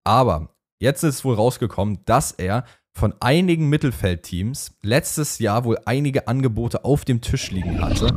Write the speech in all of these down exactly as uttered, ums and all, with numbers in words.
Aber jetzt ist wohl rausgekommen, dass er von einigen Mittelfeldteams letztes Jahr wohl einige Angebote auf dem Tisch liegen hatte.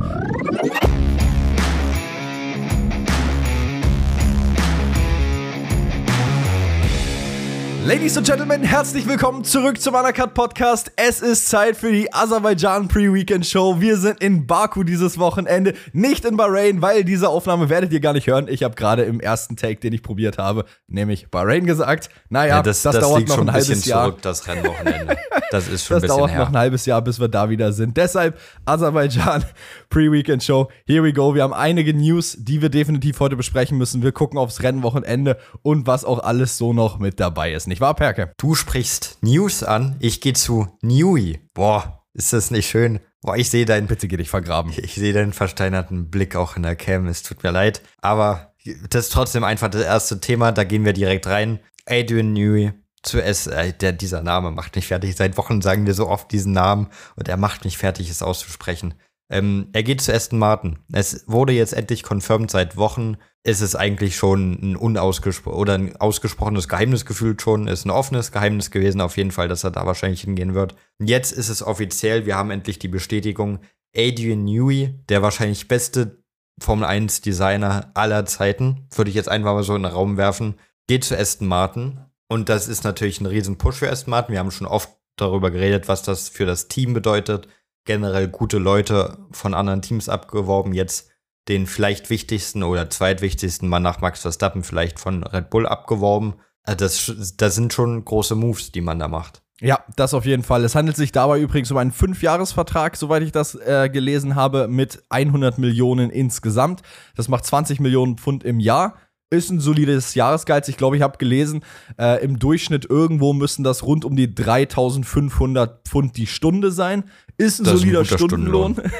Ladies and Gentlemen, herzlich willkommen zurück zum Undercut Podcast. Es ist Zeit für die Aserbaidschan Pre-Weekend Show. Wir sind in Baku dieses Wochenende, nicht in Bahrain, weil diese Aufnahme werdet ihr gar nicht hören. Ich habe gerade im ersten Take, den ich probiert habe, nämlich Bahrain gesagt. Naja, ja, das, das, das dauert liegt noch schon ein ein halbes bisschen Jahr. zurück, das Rennwochenende. Das ist schon das ein bisschen dauert her. noch ein halbes Jahr, bis wir da wieder sind. Deshalb Aserbaidschan Pre-Weekend Show. Here we go. Wir haben einige News, die wir definitiv heute besprechen müssen. Wir gucken aufs Rennwochenende und was auch alles so noch mit dabei ist. Nicht wahr, Perke? Du sprichst News an, ich gehe zu Newey. Boah, ist das nicht schön? Boah, ich sehe deinen, Bitte geh dich vergraben. Ich sehe deinen versteinerten Blick auch in der Cam, es tut mir leid. Aber das ist trotzdem einfach das erste Thema, da gehen wir direkt rein. Adrian Newey, zuerst, äh, der, dieser Name macht mich fertig. Seit Wochen sagen wir so oft diesen Namen und er macht mich fertig, es auszusprechen. Ähm, er geht zu Aston Martin. Es wurde jetzt endlich confirmed, seit Wochen ist es eigentlich schon ein unausgespro- oder ein ausgesprochenes Geheimnis gefühlt schon, ist ein offenes Geheimnis gewesen auf jeden Fall, dass er da wahrscheinlich hingehen wird. Jetzt ist es offiziell, wir haben endlich die Bestätigung, Adrian Newey, der wahrscheinlich beste Formel eins Designer aller Zeiten, würde ich jetzt einfach mal so in den Raum werfen, geht zu Aston Martin und das ist natürlich ein riesen Push für Aston Martin. Wir haben schon oft darüber geredet, was das für das Team bedeutet, generell gute Leute von anderen Teams abgeworben, jetzt den vielleicht wichtigsten oder zweitwichtigsten Mann nach Max Verstappen vielleicht von Red Bull abgeworben. Das, das sind schon große Moves, die man da macht. Ja, das auf jeden Fall. Es handelt sich dabei übrigens um einen Fünfjahresvertrag, soweit ich das äh, gelesen habe, mit hundert Millionen insgesamt. Das macht zwanzig Millionen Pfund im Jahr. Ist ein solides Jahresgehalt. Ich glaube, ich habe gelesen, äh, im Durchschnitt irgendwo müssen das rund um die dreitausendfünfhundert Pfund die Stunde sein. Ist ein das solider ist ein Stundenlohn. Stundenlohn.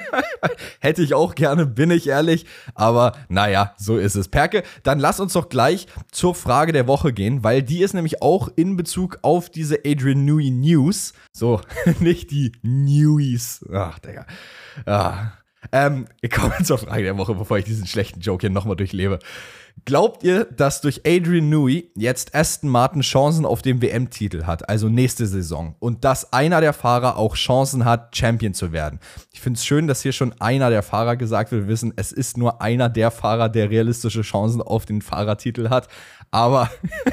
Hätte ich auch gerne, bin ich ehrlich. Aber naja, so ist es. Perke, dann lass uns doch gleich zur Frage der Woche gehen, weil die ist nämlich auch in Bezug auf diese Adrian Newey News. So, nicht die Newies. Ach, Digga. Ah. Ähm, wir kommen zur Frage der Woche, bevor ich diesen schlechten Joke hier nochmal durchlebe. Glaubt ihr, dass durch Adrian Newey jetzt Aston Martin Chancen auf den W M-Titel hat, also nächste Saison, und dass einer der Fahrer auch Chancen hat, Champion zu werden? Ich finde es schön, dass hier schon einer der Fahrer gesagt wird. Wir wissen, es ist nur einer der Fahrer, der realistische Chancen auf den Fahrertitel hat, aber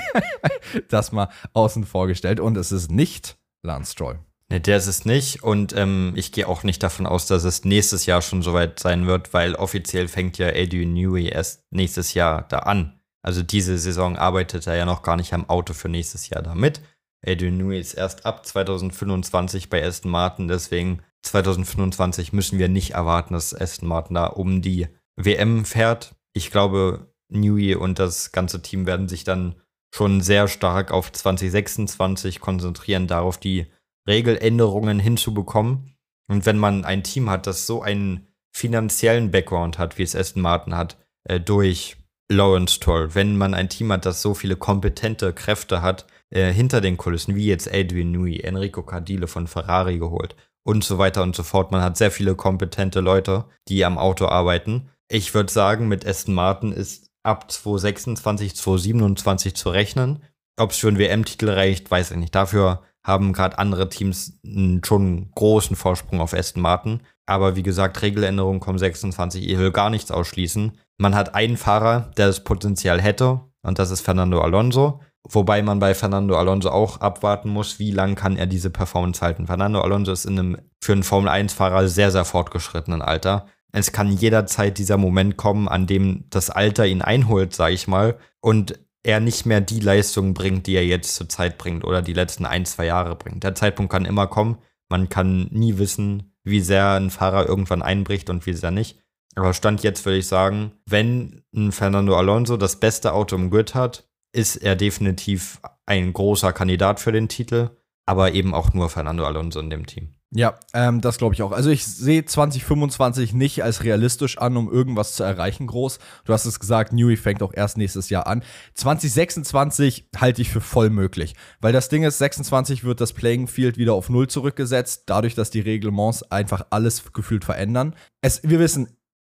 das mal außen vor gestellt und es ist nicht Lance Stroll. Ne, der ist es nicht und ähm, ich gehe auch nicht davon aus, dass es nächstes Jahr schon soweit sein wird, weil offiziell fängt ja Adrian Newey erst nächstes Jahr da an. Also diese Saison arbeitet er ja noch gar nicht am Auto für nächstes Jahr da mit. Adrian Newey ist erst ab zwanzig fünfundzwanzig bei Aston Martin, deswegen zwanzig fünfundzwanzig müssen wir nicht erwarten, dass Aston Martin da um die W M fährt. Ich glaube, Newey und das ganze Team werden sich dann schon sehr stark auf zwanzig sechsundzwanzig konzentrieren, darauf die Regeländerungen hinzubekommen. Und wenn man ein Team hat, das so einen finanziellen Background hat, wie es Aston Martin hat, äh, durch Lawrence Stroll, wenn man ein Team hat, das so viele kompetente Kräfte hat, äh, hinter den Kulissen, wie jetzt Adrian Newey, Enrico Cardile von Ferrari geholt und so weiter und so fort. Man hat sehr viele kompetente Leute, die am Auto arbeiten. Ich würde sagen, mit Aston Martin ist ab zwanzig sechsundzwanzig, zwanzig siebenundzwanzig zu rechnen. Ob es für einen W M-Titel reicht, weiß ich nicht. Dafür haben gerade andere Teams einen schon großen Vorsprung auf Aston Martin. Aber wie gesagt, Regeländerungen kommen sechsundzwanzig. Ich will gar nichts ausschließen. Man hat einen Fahrer, der das Potenzial hätte, und das ist Fernando Alonso. Wobei man bei Fernando Alonso auch abwarten muss, wie lange kann er diese Performance halten. Fernando Alonso ist in einem für einen Formel eins Fahrer sehr, sehr fortgeschrittenen Alter. Es kann jederzeit dieser Moment kommen, an dem das Alter ihn einholt, sag ich mal, und er nicht mehr die Leistung bringt, die er jetzt zur Zeit bringt oder die letzten ein, zwei Jahre bringt. Der Zeitpunkt kann immer kommen. Man kann nie wissen, wie sehr ein Fahrer irgendwann einbricht und wie sehr nicht. Aber Stand jetzt würde ich sagen, wenn ein Fernando Alonso das beste Auto im Grid hat, ist er definitiv ein großer Kandidat für den Titel, aber eben auch nur Fernando Alonso in dem Team. Ja, ähm, das glaube ich auch. Also ich sehe zwanzig fünfundzwanzig nicht als realistisch an, um irgendwas zu erreichen groß. Du hast es gesagt, Newey fängt auch erst nächstes Jahr an. zwanzig sechsundzwanzig halte ich für voll möglich, weil das Ding ist, sechsundzwanzig wird das Playing Field wieder auf Null zurückgesetzt, dadurch, dass die Reglements einfach alles gefühlt verändern. Es, wir wissen,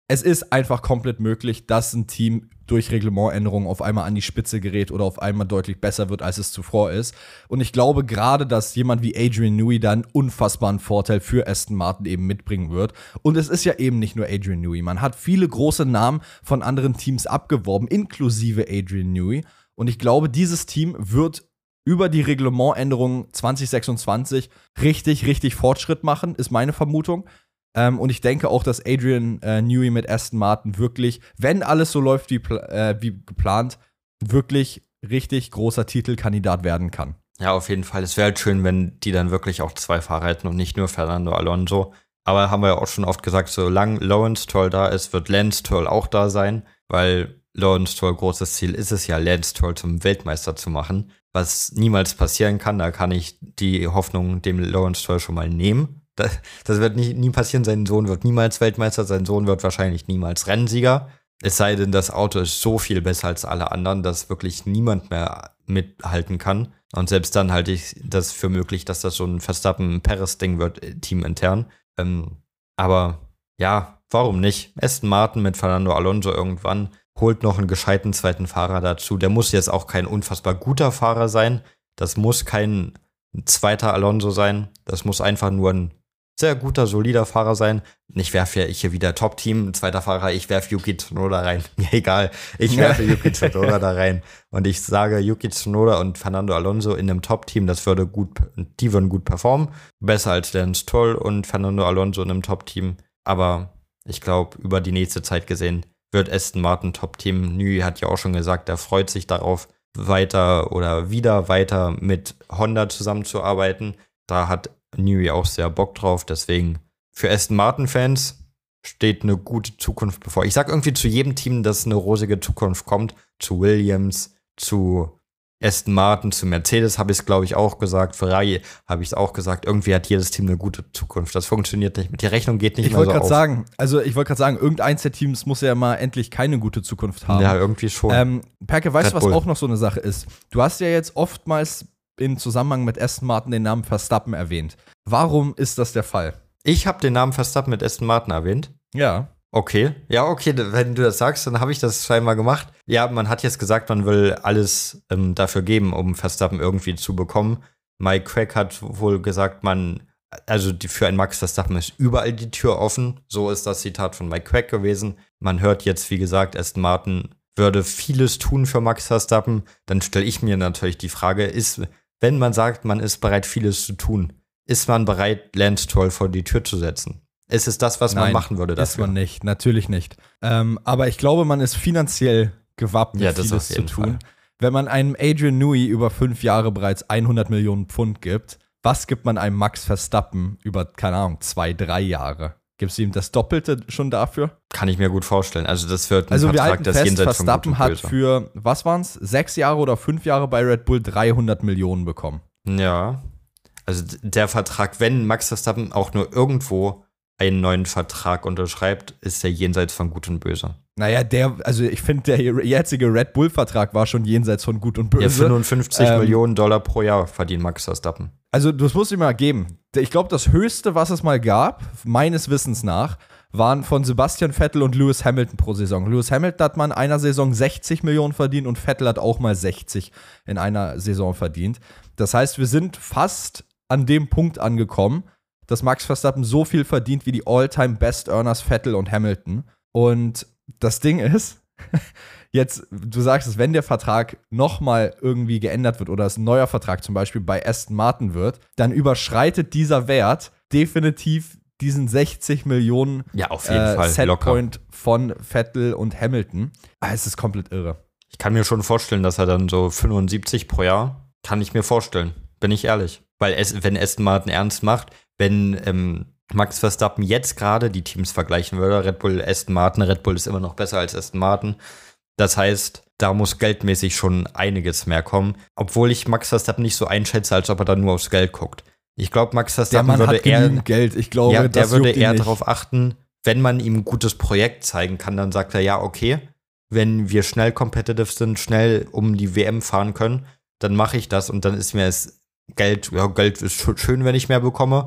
es ist einfach komplett möglich, dass ein Team durch Reglementänderungen auf einmal an die Spitze gerät oder auf einmal deutlich besser wird, als es zuvor ist. Und ich glaube gerade, dass jemand wie Adrian Newey dann einen unfassbaren Vorteil für Aston Martin eben mitbringen wird. Und es ist ja eben nicht nur Adrian Newey. Man hat viele große Namen von anderen Teams abgeworben, inklusive Adrian Newey. Und ich glaube, dieses Team wird über die Reglementänderungen zwanzig sechsundzwanzig richtig, richtig Fortschritt machen, ist meine Vermutung. Ähm, und ich denke auch, dass Adrian äh, Newey mit Aston Martin wirklich, wenn alles so läuft wie, äh, wie geplant, wirklich richtig großer Titelkandidat werden kann. Ja, auf jeden Fall. Es wäre halt schön, wenn die dann wirklich auch zwei Fahrer hätten und nicht nur Fernando Alonso. Aber haben wir ja auch schon oft gesagt, solange Lawrence Stroll da ist, wird Lance Stroll auch da sein, weil Lawrence Stroll großes Ziel ist es ja, Lance Stroll zum Weltmeister zu machen, was niemals passieren kann. Da kann ich die Hoffnung dem Lawrence Stroll schon mal nehmen. Das, das wird nie, nie passieren. Sein Sohn wird niemals Weltmeister, sein Sohn wird wahrscheinlich niemals Rennsieger. Es sei denn, das Auto ist so viel besser als alle anderen, dass wirklich niemand mehr mithalten kann. Und selbst dann halte ich das für möglich, dass das so ein Verstappen-Perez-Ding wird, teamintern. Ähm, aber ja, warum nicht? Aston Martin mit Fernando Alonso irgendwann holt noch einen gescheiten zweiten Fahrer dazu. Der muss jetzt auch kein unfassbar guter Fahrer sein. Das muss kein zweiter Alonso sein. Das muss einfach nur ein sehr guter, solider Fahrer sein. Ich werfe ja hier wieder Top-Team, zweiter Fahrer, ich werfe Yuki Tsunoda rein. Mir egal, ich werfe Yuki Tsunoda da rein. Und ich sage, Yuki Tsunoda und Fernando Alonso in einem Top-Team, das würde gut, die würden gut performen. Besser als Lance Stroll und Fernando Alonso in einem Top-Team. Aber ich glaube, über die nächste Zeit gesehen, wird Aston Martin Top-Team. Newey hat ja auch schon gesagt, er freut sich darauf, weiter oder wieder weiter mit Honda zusammenzuarbeiten. Da hat Newey auch sehr Bock drauf, deswegen für Aston Martin-Fans steht eine gute Zukunft bevor. Ich sag irgendwie zu jedem Team, dass eine rosige Zukunft kommt, zu Williams, zu Aston Martin, zu Mercedes habe ich es, glaube ich, auch gesagt, Ferrari habe ich es auch gesagt, irgendwie hat jedes Team eine gute Zukunft. Das funktioniert nicht, die Rechnung geht nicht ich mehr so auf. Ich wollte gerade sagen, also ich wollte gerade sagen, irgendeins der Teams muss ja mal endlich keine gute Zukunft haben. Ja, irgendwie schon. Ähm, Perke, weißt Red du, was Bull. auch noch so eine Sache ist? Du hast ja jetzt oftmals in Zusammenhang mit Aston Martin den Namen Verstappen erwähnt. Warum ist das der Fall? Ich habe den Namen Verstappen mit Aston Martin erwähnt. Ja. Okay, ja, okay, wenn du das sagst, dann habe ich das scheinbar gemacht. Ja, man hat jetzt gesagt, man will alles ähm, dafür geben, um Verstappen irgendwie zu bekommen. Mike Craig hat wohl gesagt, man, also die, für einen Max Verstappen ist überall die Tür offen. So ist das Zitat von Mike Craig gewesen. Man hört jetzt, wie gesagt, Aston Martin würde vieles tun für Max Verstappen. Dann stelle ich mir natürlich die Frage, ist, wenn man sagt, man ist bereit, vieles zu tun, ist man bereit, Lance Stroll vor die Tür zu setzen? Ist es das, was Nein, man machen würde dafür? Ist man nicht, natürlich nicht. Ähm, aber ich glaube, man ist finanziell gewappnet, ja, das vieles auf jeden zu tun. Fall. Wenn man einem Adrian Newey über fünf Jahre bereits hundert Millionen Pfund gibt, was gibt man einem Max Verstappen über, keine Ahnung, zwei, drei Jahre? Gibst du ihm das Doppelte schon dafür? Kann ich mir gut vorstellen. Also das wird ein also Vertrag, wir halten das fest, jenseits von Verstappen Gut und hat Böse. für, was waren es, sechs Jahre oder fünf Jahre bei Red Bull dreihundert Millionen bekommen. Ja, also der Vertrag, wenn Max Verstappen auch nur irgendwo einen neuen Vertrag unterschreibt, ist der jenseits von Gut und Böse. Naja, der, also ich finde, der jetzige Red Bull-Vertrag war schon jenseits von Gut und Böse. Ja, fünfundfünfzig Ähm, Millionen Dollar pro Jahr verdient Max Verstappen. Also, das muss ich mal geben. Ich glaube, das Höchste, was es mal gab, meines Wissens nach, waren von Sebastian Vettel und Lewis Hamilton pro Saison. Lewis Hamilton hat mal in einer Saison sechzig Millionen verdient und Vettel hat auch mal sechzig in einer Saison verdient. Das heißt, wir sind fast an dem Punkt angekommen, dass Max Verstappen so viel verdient wie die All-Time-Best-Earners Vettel und Hamilton. Und das Ding ist, jetzt, du sagst es, wenn der Vertrag nochmal irgendwie geändert wird oder es ein neuer Vertrag zum Beispiel bei Aston Martin wird, dann überschreitet dieser Wert definitiv diesen sechzig Millionen Ja, auf jeden äh, Fall, Setpoint locker. von Vettel und Hamilton. Ah, es ist komplett irre. Ich kann mir schon vorstellen, dass er dann so fünfundsiebzig pro Jahr, kann ich mir vorstellen, bin ich ehrlich. Weil es, wenn Aston Martin ernst macht, wenn ähm, Max Verstappen jetzt gerade die Teams vergleichen würde, Red Bull, Aston Martin, Red Bull ist immer noch besser als Aston Martin. Das heißt, da muss geldmäßig schon einiges mehr kommen, obwohl ich Max Verstappen nicht so einschätze, als ob er da nur aufs Geld guckt. Ich glaube, Max Der Verstappen Mann würde hat eher, genügend Geld. Ich glaube, ja, der das würde juckt ihn eher nicht. darauf achten, wenn man ihm ein gutes Projekt zeigen kann, dann sagt er, ja, okay, wenn wir schnell competitive sind, schnell um die W M fahren können, dann mache ich das und dann ist mir es Geld, ja, Geld ist schön, wenn ich mehr bekomme,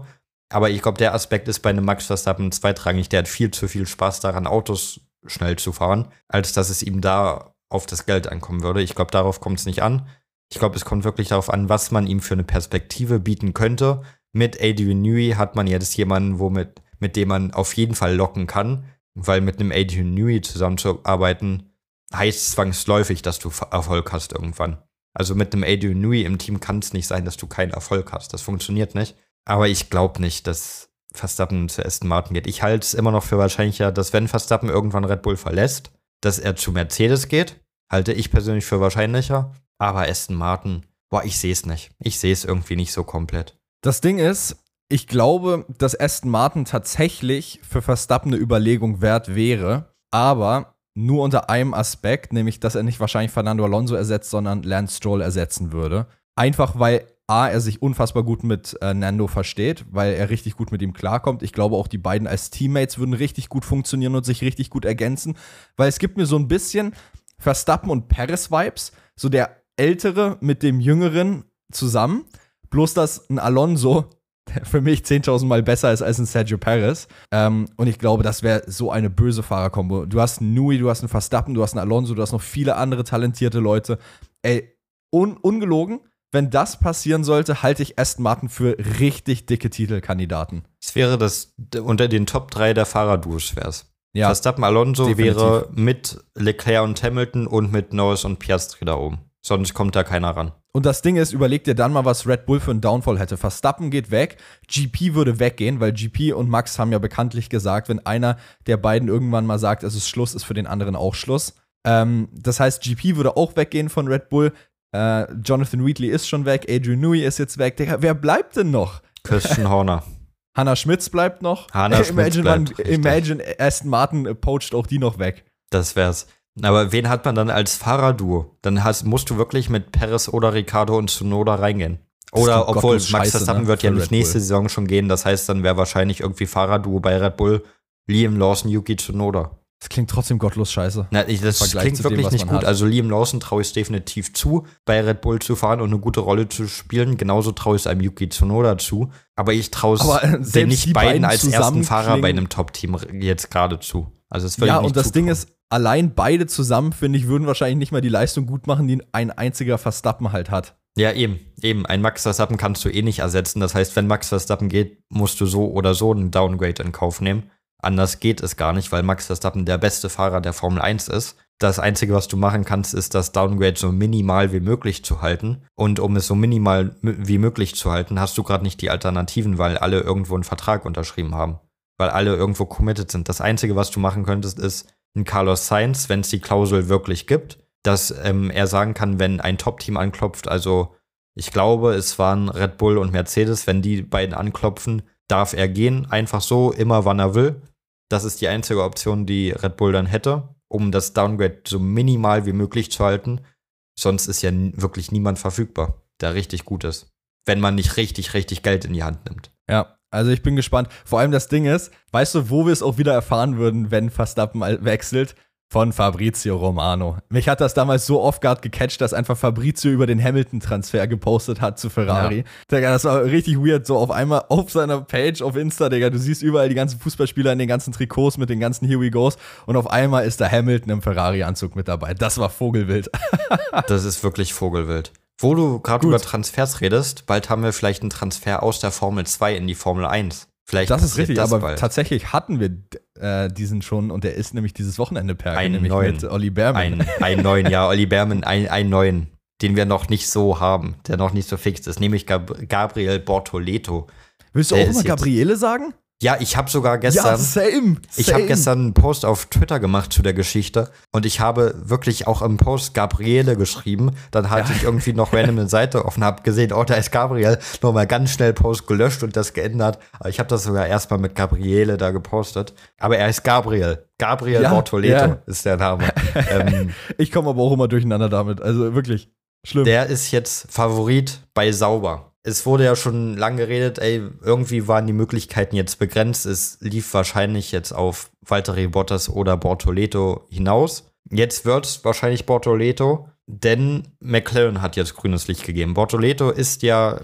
Aber ich glaube, der Aspekt ist bei einem Max Verstappen zweitrangig. Der hat viel zu viel Spaß daran, Autos schnell zu fahren, als dass es ihm da auf das Geld ankommen würde. Ich glaube, darauf kommt es nicht an. Ich glaube, es kommt wirklich darauf an, was man ihm für eine Perspektive bieten könnte. Mit Adrian Newey hat man jetzt jemanden, womit, mit dem man auf jeden Fall locken kann, weil mit einem Adrian Newey zusammenzuarbeiten heißt zwangsläufig, dass du Erfolg hast irgendwann. Also mit einem Adrian Newey im Team kann es nicht sein, dass du keinen Erfolg hast. Das funktioniert nicht. Aber ich glaube nicht, dass Verstappen zu Aston Martin geht. Ich halte es immer noch für wahrscheinlicher, dass wenn Verstappen irgendwann Red Bull verlässt, dass er zu Mercedes geht. Halte ich persönlich für wahrscheinlicher. Aber Aston Martin, boah, ich sehe es nicht. Ich sehe es irgendwie nicht so komplett. Das Ding ist, ich glaube, dass Aston Martin tatsächlich für Verstappen eine Überlegung wert wäre. Aber nur unter einem Aspekt, nämlich, dass er nicht wahrscheinlich Fernando Alonso ersetzt, sondern Lance Stroll ersetzen würde. Einfach weil A, er sich unfassbar gut mit äh, Nando versteht, weil er richtig gut mit ihm klarkommt. Ich glaube, auch die beiden als Teammates würden richtig gut funktionieren und sich richtig gut ergänzen. Weil es gibt mir so ein bisschen Verstappen und Perez-Vibes. So der Ältere mit dem Jüngeren zusammen. Bloß, dass ein Alonso für mich zehntausend Mal besser ist als ein Sergio Perez. Ähm, und ich glaube, das wäre so eine böse Fahrerkombo. Du hast einen Newey, du hast einen Verstappen, du hast einen Alonso, du hast noch viele andere talentierte Leute. Ey, un- ungelogen. Wenn das passieren sollte, halte ich Aston Martin für richtig dicke Titelkandidaten. Es wäre das unter den Top drei der Fahrerduos wär's. Ja, Verstappen Alonso definitiv. wäre mit Leclerc und Hamilton und mit Norris und Piastri da oben. Sonst kommt da keiner ran. Und das Ding ist, überleg dir dann mal, was Red Bull für einen Downfall hätte. Verstappen geht weg, G P würde weggehen, weil G P und Max haben ja bekanntlich gesagt, wenn einer der beiden irgendwann mal sagt, es ist Schluss, ist für den anderen auch Schluss. Ähm, das heißt, G P würde auch weggehen von Red Bull. Äh, Jonathan Wheatley ist schon weg, Adrian Newey ist jetzt weg. Digga, wer bleibt denn noch? Christian Horner. Hannah Schmitz bleibt noch. Hannah äh, Schmitz Imagine, bleibt, man, richtig. Imagine Aston Martin äh, poacht auch die noch weg. Das wär's. Aber wen hat man dann als Fahrerduo? Dann hast, musst du wirklich mit Perez oder Ricardo und Tsunoda reingehen. Oder obwohl Max Scheiße, Verstappen ne, wird ja für nicht Red Bull. nächste Saison schon gehen. Das heißt, dann wäre wahrscheinlich irgendwie Fahrerduo bei Red Bull Liam Lawson, Yuki Tsunoda. Das klingt trotzdem gottlos scheiße. Na, ich, das Vergleich klingt zu dem, wirklich was nicht man gut. hat. Also Liam Lawson traue ich es definitiv zu, bei Red Bull zu fahren und eine gute Rolle zu spielen. Genauso traue ich es einem Yuki Tsunoda zu. Aber ich traue es Aber, äh, den selbst nicht die beiden beiden als ersten zusammen Fahrer bei klingen- einem Top-Team jetzt gerade zu. Also es würde Ja, ich nicht und das Ding zutrauen. ist, allein beide zusammen, finde ich, würden wahrscheinlich nicht mal die Leistung gut machen, die ein einziger Verstappen halt hat. Ja, eben, eben. Ein Max Verstappen kannst du eh nicht ersetzen. Das heißt, wenn Max Verstappen geht, musst du so oder so einen Downgrade in Kauf nehmen. Anders geht es gar nicht, weil Max Verstappen der beste Fahrer der Formel eins ist. Das Einzige, was du machen kannst, ist das Downgrade so minimal wie möglich zu halten. Und um es so minimal wie möglich zu halten, hast du gerade nicht die Alternativen, weil alle irgendwo einen Vertrag unterschrieben haben. Weil alle irgendwo committed sind. Das Einzige, was du machen könntest, ist ein Carlos Sainz, wenn es die Klausel wirklich gibt, dass ähm, er sagen kann, wenn ein Top-Team anklopft, also ich glaube, es waren Red Bull und Mercedes, wenn die beiden anklopfen, darf er gehen, einfach so, immer wann er will. Das ist die einzige Option, die Red Bull dann hätte, um das Downgrade so minimal wie möglich zu halten. Sonst ist ja n- wirklich niemand verfügbar, der richtig gut ist. Wenn man nicht richtig, richtig Geld in die Hand nimmt. Ja, also ich bin gespannt. Vor allem das Ding ist, weißt du, wo wir es auch wieder erfahren würden, wenn Verstappen mal wechselt? Von Fabrizio Romano. Mich hat das damals so oft gerade gecatcht, dass einfach Fabrizio über den Hamilton-Transfer gepostet hat zu Ferrari. Ja. Digga, das war richtig weird, so auf einmal auf seiner Page auf Insta, Digga, du siehst überall die ganzen Fußballspieler in den ganzen Trikots mit den ganzen Here We Goes und auf einmal ist da Hamilton im Ferrari-Anzug mit dabei. Das war vogelwild. Das ist wirklich vogelwild. Wo du gerade Gut. über Transfers redest, bald haben wir vielleicht einen Transfer aus der Formel zwei in die Formel eins. Vielleicht Das ist passiert richtig, das aber bald. tatsächlich hatten wir äh, diesen schon und der ist nämlich dieses Wochenende per Einen nämlich neuen. mit Olli Berman. Ein, einen neuen, ja, Olli Berman, ein, einen neuen, den wir noch nicht so haben, der noch nicht so fix ist, nämlich Gab- Gabriel Bortoleto. Willst du der auch ist immer jetzt- Gabriele sagen? Ja, ich habe sogar gestern, Ja, same. ich same. habe gestern einen Post auf Twitter gemacht zu der Geschichte und ich habe wirklich auch im Post Gabriele geschrieben. Dann hatte Ja. ich irgendwie noch random eine Seite offen, habe gesehen, oh, da ist Gabriel, nochmal ganz schnell Post gelöscht und das geändert. Aber ich habe das sogar erstmal mit Gabriele da gepostet. Aber er ist Gabriel. Gabriel Ja, Bortoleto ja. ist der Name. ähm, Ich komme aber auch immer durcheinander damit. Also wirklich schlimm. Der ist jetzt Favorit bei Sauber. Es wurde ja schon lang geredet, ey, irgendwie waren die Möglichkeiten jetzt begrenzt. Es lief wahrscheinlich jetzt auf Valtteri Bottas oder Bortoleto hinaus. Jetzt wird es wahrscheinlich Bortoleto, denn McLaren hat jetzt grünes Licht gegeben. Bortoleto ist ja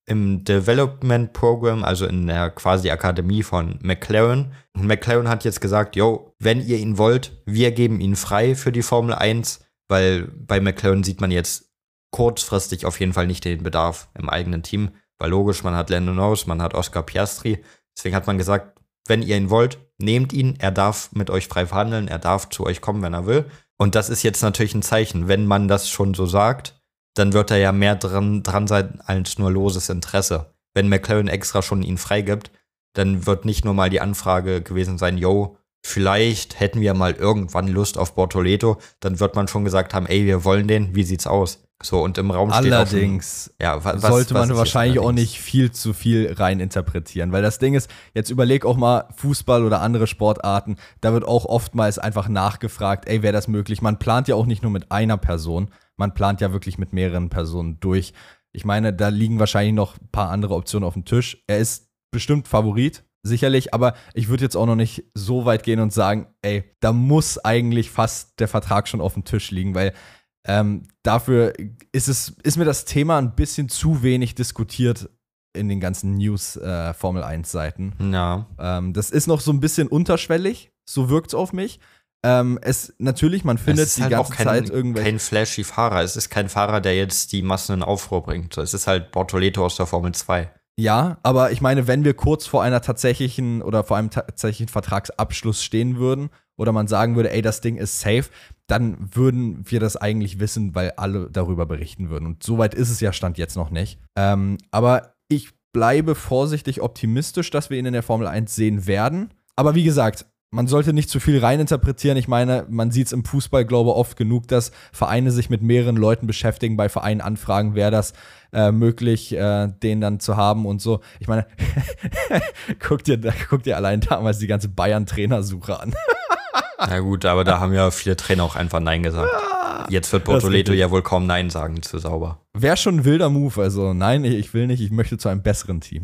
im Development Program, also in der quasi Akademie von McLaren. Und McLaren hat jetzt gesagt, yo, wenn ihr ihn wollt, wir geben ihn frei für die Formel eins, weil bei McLaren sieht man jetzt kurzfristig auf jeden Fall nicht den Bedarf im eigenen Team, weil logisch, man hat Lando Norris, man hat Oscar Piastri, deswegen hat man gesagt, wenn ihr ihn wollt, nehmt ihn, er darf mit euch frei verhandeln, er darf zu euch kommen, wenn er will. Und das ist jetzt natürlich ein Zeichen, wenn man das schon so sagt, dann wird er ja mehr dran, dran sein als nur loses Interesse. Wenn McLaren extra schon ihn freigibt, dann wird nicht nur mal die Anfrage gewesen sein, yo, vielleicht hätten wir mal irgendwann Lust auf Bortoleto, dann wird man schon gesagt haben, ey, wir wollen den, wie sieht's aus? So, und im Raum steht allerdings auch schon, ja, was, sollte man was wahrscheinlich auch nicht viel zu viel rein interpretieren, weil das Ding ist, jetzt überleg auch mal Fußball oder andere Sportarten, da wird auch oftmals einfach nachgefragt, ey, wäre das möglich? Man plant ja auch nicht nur mit einer Person, man plant ja wirklich mit mehreren Personen durch. Ich meine, da liegen wahrscheinlich noch ein paar andere Optionen auf dem Tisch. Er ist bestimmt Favorit, sicherlich, aber ich würde jetzt auch noch nicht so weit gehen und sagen, ey, da muss eigentlich fast der Vertrag schon auf dem Tisch liegen, weil Ähm, dafür ist es, ist mir das Thema ein bisschen zu wenig diskutiert in den ganzen News-Formel eins Seiten. Ja. Ähm, das ist noch so ein bisschen unterschwellig, so wirkt es auf mich. Ähm, es, natürlich, man findet es ist die halt ganze auch kein, Zeit irgendwelche. kein flashy Fahrer. Es ist kein Fahrer, der jetzt die Massen in Aufruhr bringt. Es ist halt Bortoleto aus der Formel zwei. Ja, aber ich meine, wenn wir kurz vor einer tatsächlichen oder vor einem tatsächlichen Vertragsabschluss stehen würden oder man sagen würde, ey, das Ding ist safe, dann würden wir das eigentlich wissen, weil alle darüber berichten würden. Und soweit ist es ja Stand jetzt noch nicht. Ähm, aber ich bleibe vorsichtig optimistisch, dass wir ihn in der Formel eins sehen werden. Aber wie gesagt, man sollte nicht zu viel reininterpretieren. Ich meine, man sieht es im Fußball, glaube ich, oft genug, dass Vereine sich mit mehreren Leuten beschäftigen, bei Vereinen anfragen, wäre das äh, möglich, äh, den dann zu haben und so. Ich meine, guck dir, guck dir allein damals die ganze Bayern-Trainersuche an. Na gut, aber da haben ja viele Trainer auch einfach Nein gesagt. Jetzt wird Bortoleto ja wohl kaum Nein sagen zu Sauber. Wäre schon ein wilder Move, also nein, ich will nicht, ich möchte zu einem besseren Team.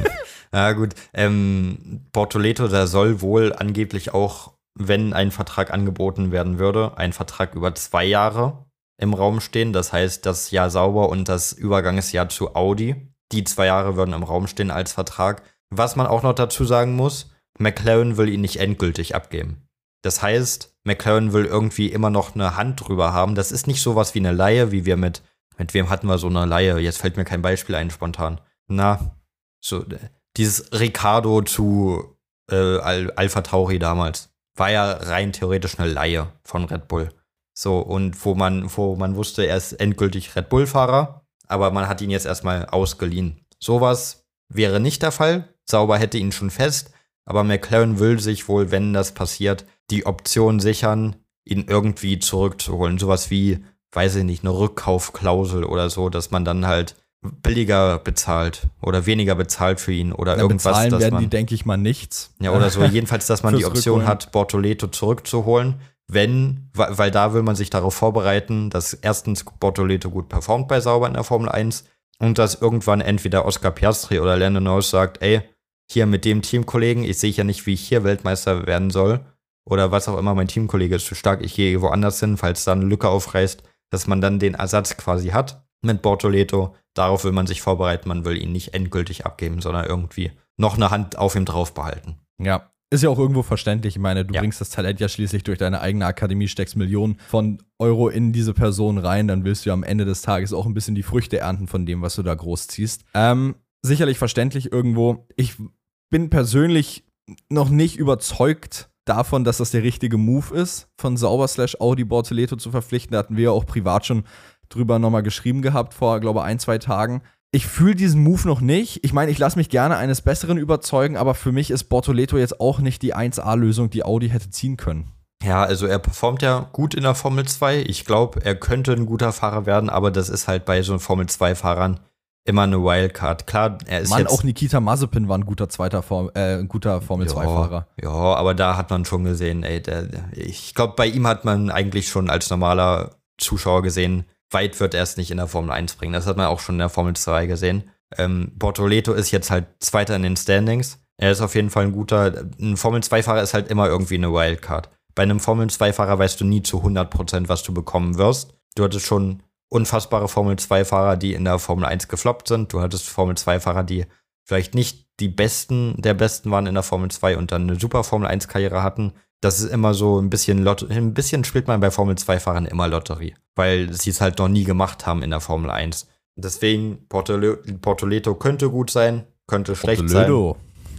Ja gut, ähm, Bortoleto, der soll wohl angeblich auch, wenn ein Vertrag angeboten werden würde, ein Vertrag über zwei Jahre im Raum stehen. Das heißt, das Jahr Sauber und das Übergangsjahr zu Audi. Die zwei Jahre würden im Raum stehen als Vertrag. Was man auch noch dazu sagen muss, McLaren will ihn nicht endgültig abgeben. Das heißt, McLaren will irgendwie immer noch eine Hand drüber haben. Das ist nicht sowas wie eine Leihe, wie wir mit, mit wem hatten wir so eine Leihe? Jetzt fällt mir kein Beispiel ein spontan. Na, so, dieses Ricciardo zu äh, Al- Alpha Tauri damals war ja rein theoretisch eine Leihe von Red Bull. So, und wo man, wo man wusste, er ist endgültig Red Bull-Fahrer, aber man hat ihn jetzt erstmal ausgeliehen. Sowas wäre nicht der Fall. Sauber hätte ihn schon fest, aber McLaren will sich wohl, wenn das passiert, die Option sichern, ihn irgendwie zurückzuholen. Sowas wie, weiß ich nicht, eine Rückkaufklausel oder so, dass man dann halt billiger bezahlt oder weniger bezahlt für ihn oder Na, irgendwas. bezahlen dass werden man, die, denke ich mal, nichts. Ja, oder so. Jedenfalls, dass man die Fürs Option Rückholen. hat, Bortoleto zurückzuholen, wenn, weil, weil da will man sich darauf vorbereiten, dass erstens Bortoleto gut performt bei Sauber in der Formel eins und dass irgendwann entweder Oscar Piastri oder Lando Norris sagt, ey, hier mit dem Teamkollegen, ich sehe ja nicht, wie ich hier Weltmeister werden soll oder was auch immer, mein Teamkollege ist zu stark, ich gehe woanders hin, falls da eine Lücke aufreißt, dass man dann den Ersatz quasi hat mit Bortoleto. Darauf will man sich vorbereiten, man will ihn nicht endgültig abgeben, sondern irgendwie noch eine Hand auf ihm drauf behalten. Ja, ist ja auch irgendwo verständlich. Ich meine, du Ja. bringst das Talent ja schließlich durch deine eigene Akademie, steckst Millionen von Euro in diese Person rein, dann willst du ja am Ende des Tages auch ein bisschen die Früchte ernten von dem, was du da großziehst. Ähm, sicherlich verständlich irgendwo. Ich bin persönlich noch nicht überzeugt davon, dass das der richtige Move ist, von Sauber slash Audi Bortoleto zu verpflichten. Da hatten wir ja auch privat schon drüber nochmal geschrieben gehabt, vor, glaube ich, ein, zwei Tagen. Ich fühle diesen Move noch nicht. Ich meine, ich lasse mich gerne eines Besseren überzeugen, aber für mich ist Bortoleto jetzt auch nicht die eins A-Lösung, die Audi hätte ziehen können. Ja, also er performt ja gut in der Formel zwei. Ich glaube, er könnte ein guter Fahrer werden, aber das ist halt bei so Formel zwei Fahrern immer eine Wildcard. Klar, er ist Mann, jetzt auch Nikita Mazepin war ein guter zweiter Form, äh, ein guter Formel zwei Fahrer. Ja, aber da hat man schon gesehen, ey, der, der, ich glaube, bei ihm hat man eigentlich schon als normaler Zuschauer gesehen, weit wird er es nicht in der Formel eins bringen. Das hat man auch schon in der Formel zwei gesehen. Ähm, Bortoleto ist jetzt halt Zweiter in den Standings. Er ist auf jeden Fall ein guter, ein Formel zwei Fahrer ist halt immer irgendwie eine Wildcard. Bei einem Formel zwei Fahrer weißt du nie zu hundert Prozent, was du bekommen wirst. Du hattest schon unfassbare Formel zwei Fahrer, die in der Formel eins gefloppt sind. Du hattest Formel zwei Fahrer, die vielleicht nicht die Besten der Besten waren in der Formel zwei und dann eine super Formel eins Karriere hatten. Das ist immer so ein bisschen Lotto, ein bisschen spielt man bei Formel zwei Fahrern immer Lotterie, weil sie es halt noch nie gemacht haben in der Formel eins. Deswegen, Portole- Portoleto könnte gut sein, könnte schlecht Portoledo.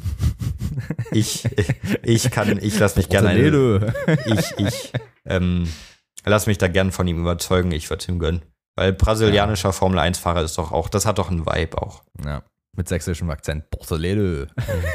sein. Ich, ich kann, ich lasse mich gerne eine, ich, ich, ähm, lass mich da gern von ihm überzeugen, ich würde es ihm gönnen. Weil brasilianischer ja. Formel eins Fahrer ist doch auch, das hat doch einen Vibe auch. Ja, mit sächsischem Akzent. Portoledo.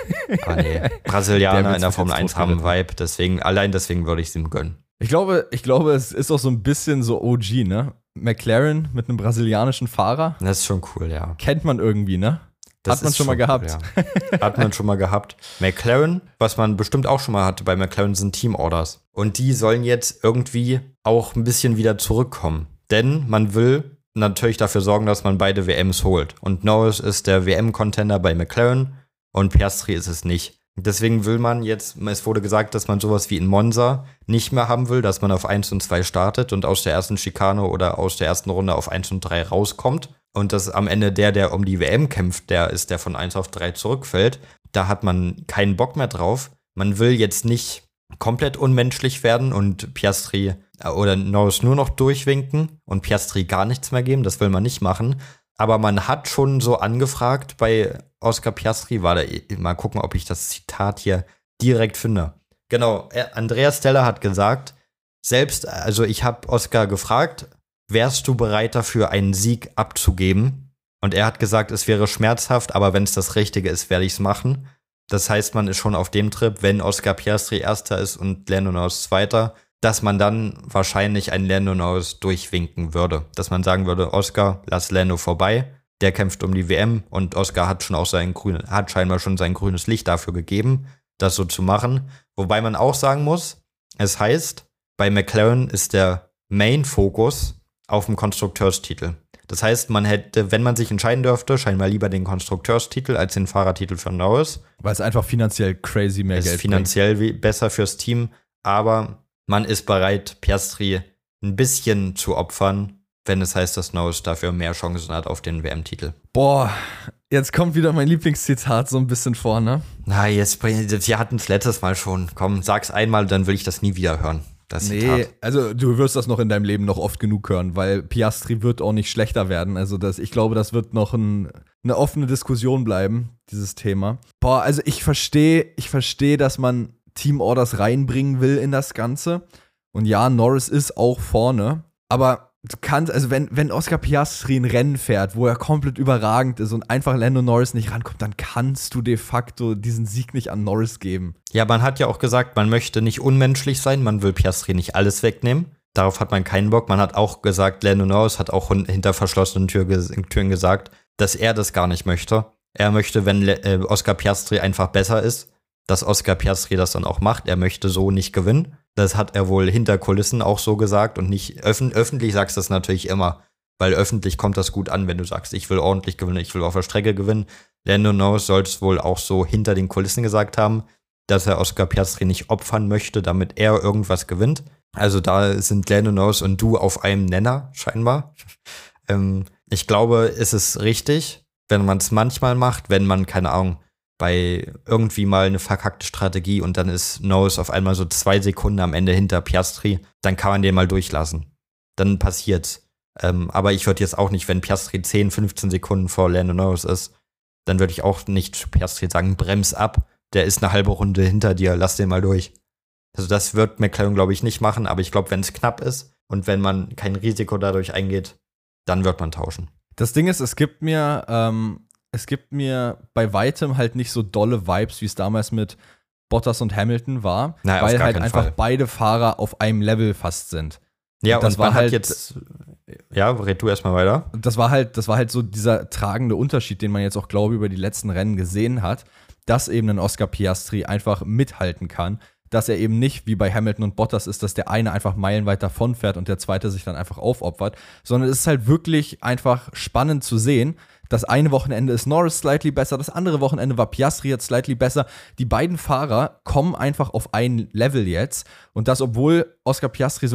Ah nee, Brasilianer der in der Formel eins haben einen Vibe, deswegen, allein deswegen würde ich es ihm gönnen. Ich glaube, ich glaube, es ist auch so ein bisschen so O G, ne? McLaren mit einem brasilianischen Fahrer. Das ist schon cool, ja. Kennt man irgendwie, ne? Das Hat man schon mal gehabt. Cool, ja. Hat man schon mal gehabt. McLaren, was man bestimmt auch schon mal hatte bei McLaren, sind Teamorders. Und die sollen jetzt irgendwie auch ein bisschen wieder zurückkommen. Denn man will natürlich dafür sorgen, dass man beide W Ms holt. Und Norris ist der W M-Contender bei McLaren und Piastri ist es nicht. Deswegen will man jetzt, es wurde gesagt, dass man sowas wie in Monza nicht mehr haben will, dass man auf eins und zwei startet und aus der ersten Schikane oder aus der ersten Runde auf eins und drei rauskommt. Und dass am Ende der, der um die W M kämpft, der ist, der von eins auf drei zurückfällt. Da hat man keinen Bock mehr drauf. Man will jetzt nicht komplett unmenschlich werden und Piastri oder Norris nur noch durchwinken und Piastri gar nichts mehr geben. Das will man nicht machen. Aber man hat schon so angefragt bei Oscar Piastri, war da, mal gucken, ob ich das Zitat hier direkt finde. Genau, Andrea Stella hat gesagt, selbst, also ich habe Oscar gefragt, wärst du bereit dafür, einen Sieg abzugeben? Und er hat gesagt, es wäre schmerzhaft, aber wenn es das Richtige ist, werde ich es machen. Das heißt, man ist schon auf dem Trip, wenn Oscar Piastri Erster ist und Lando Norris Zweiter, dass man dann wahrscheinlich einen Lando Norris durchwinken würde. Dass man sagen würde, Oscar, lass Lando vorbei, der kämpft um die W M und Oscar hat schon auch sein grün, hat scheinbar schon sein grünes Licht dafür gegeben, das so zu machen. Wobei man auch sagen muss, es heißt, bei McLaren ist der Main-Fokus auf dem Konstrukteurstitel. Das heißt, man hätte, wenn man sich entscheiden dürfte, scheinbar lieber den Konstrukteurstitel als den Fahrertitel für Norris. Weil es einfach finanziell crazy mehr es Geld ist finanziell bringt. Besser fürs Team, aber man ist bereit, Piastri ein bisschen zu opfern, wenn es heißt, dass Norris dafür mehr Chancen hat auf den W M-Titel. Boah, jetzt kommt wieder mein Lieblingszitat so ein bisschen vor, ne? Na, jetzt, wir hatten es letztes Mal schon. Komm, sag's einmal, dann will ich das nie wieder hören. Das nee, Zitat. Also du wirst das noch in deinem Leben noch oft genug hören, weil Piastri wird auch nicht schlechter werden. Also das, ich glaube, das wird noch ein, eine offene Diskussion bleiben, dieses Thema. Boah, also ich verstehe, ich verstehe, dass man Teamorders reinbringen will in das Ganze. Und ja, Norris ist auch vorne, aber du kannst, also wenn, wenn Oscar Piastri ein Rennen fährt, wo er komplett überragend ist und einfach Lando Norris nicht rankommt, dann kannst du de facto diesen Sieg nicht an Norris geben. Ja, man hat ja auch gesagt, man möchte nicht unmenschlich sein, man will Piastri nicht alles wegnehmen. Darauf hat man keinen Bock. Man hat auch gesagt, Lando Norris hat auch hinter verschlossenen Tür ges- Türen gesagt, dass er das gar nicht möchte. Er möchte, wenn Le- äh, Oscar Piastri einfach besser ist, dass Oscar Piastri das dann auch macht. Er möchte so nicht gewinnen. Das hat er wohl hinter Kulissen auch so gesagt und nicht öffn- öffentlich sagst du das natürlich immer, weil öffentlich kommt das gut an, wenn du sagst, ich will ordentlich gewinnen, ich will auf der Strecke gewinnen. Lando Norris soll es wohl auch so hinter den Kulissen gesagt haben, dass er Oscar Piastri nicht opfern möchte, damit er irgendwas gewinnt. Also da sind Lando Norris und du auf einem Nenner scheinbar. ähm, ich glaube, es ist richtig, wenn man es manchmal macht, wenn man, keine Ahnung, bei irgendwie mal eine verkackte Strategie und dann ist Norris auf einmal so zwei Sekunden am Ende hinter Piastri, dann kann man den mal durchlassen. Dann passiert's. Ähm, aber ich würde jetzt auch nicht, wenn Piastri zehn, fünfzehn Sekunden vor Lando Norris ist, dann würde ich auch nicht zu Piastri sagen, brems ab, der ist eine halbe Runde hinter dir, lass den mal durch. Also das wird McLaren, glaube ich, nicht machen, aber ich glaube, wenn es knapp ist und wenn man kein Risiko dadurch eingeht, dann wird man tauschen. Das Ding ist, es gibt mir ähm Es gibt mir bei weitem halt nicht so dolle Vibes, wie es damals mit Bottas und Hamilton war, naja, weil halt einfach Fall. beide Fahrer auf einem Level fast sind. Ja, und das und war man halt hat jetzt, ja, red du erstmal weiter. Das war halt, das war halt so dieser tragende Unterschied, den man jetzt auch, glaube ich, über die letzten Rennen gesehen hat, dass eben ein Oscar Piastri einfach mithalten kann, dass er eben nicht wie bei Hamilton und Bottas ist, dass der eine einfach meilenweit davon fährt und der zweite sich dann einfach aufopfert, sondern es ist halt wirklich einfach spannend zu sehen. Das eine Wochenende ist Norris slightly besser, das andere Wochenende war Piastri jetzt slightly besser. Die beiden Fahrer kommen einfach auf ein Level jetzt und das, obwohl Oscar Piastri sogar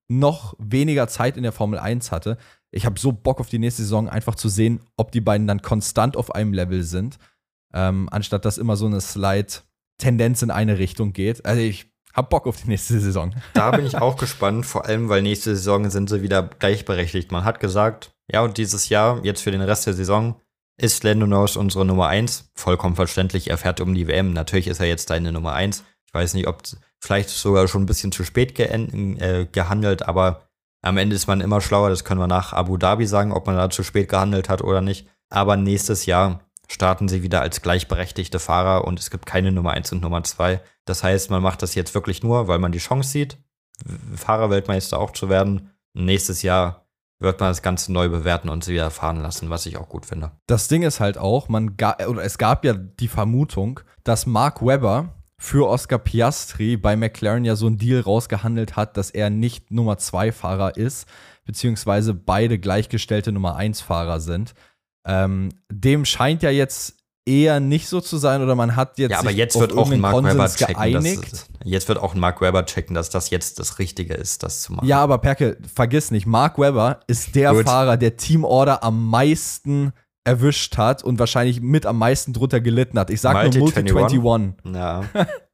noch weniger Zeit in der Formel eins hatte. Ich habe so Bock auf die nächste Saison, einfach zu sehen, ob die beiden dann konstant auf einem Level sind, ähm, anstatt dass immer so eine Slide-Tendenz in eine Richtung geht. Also ich hab Bock auf die nächste Saison. Da bin ich auch gespannt, vor allem, weil nächste Saison sind sie wieder gleichberechtigt. Man hat gesagt, ja, und dieses Jahr, jetzt für den Rest der Saison, ist Lando Norris unsere Nummer eins. Vollkommen verständlich, er fährt um die W M. Natürlich ist er jetzt deine Nummer eins. Ich weiß nicht, ob vielleicht sogar schon ein bisschen zu spät ge- äh, gehandelt, aber am Ende ist man immer schlauer. Das können wir nach Abu Dhabi sagen, ob man da zu spät gehandelt hat oder nicht. Aber nächstes Jahr starten sie wieder als gleichberechtigte Fahrer und es gibt keine Nummer eins und Nummer zwei. Das heißt, man macht das jetzt wirklich nur, weil man die Chance sieht, Fahrerweltmeister auch zu werden. Und nächstes Jahr wird man das Ganze neu bewerten und sie wieder fahren lassen, was ich auch gut finde. Das Ding ist halt auch, man ga- oder es gab ja die Vermutung, dass Mark Webber für Oscar Piastri bei McLaren ja so einen Deal rausgehandelt hat, dass er nicht Nummer zwei Fahrer ist, beziehungsweise beide gleichgestellte Nummer eins Fahrer sind. Ähm, dem scheint ja jetzt eher nicht so zu sein, oder man hat jetzt ja, aber sich jetzt auf wird auch ein Mark Konsens Webber checken, geeinigt. dass, jetzt wird auch ein Mark Webber checken, dass das jetzt das Richtige ist, das zu machen. Ja, aber Perke, vergiss nicht, Mark Webber ist der Gut. Fahrer, der Team Order am meisten erwischt hat und wahrscheinlich mit am meisten drunter gelitten hat. Ich sag Multi nur Multi einundzwanzig. Ja.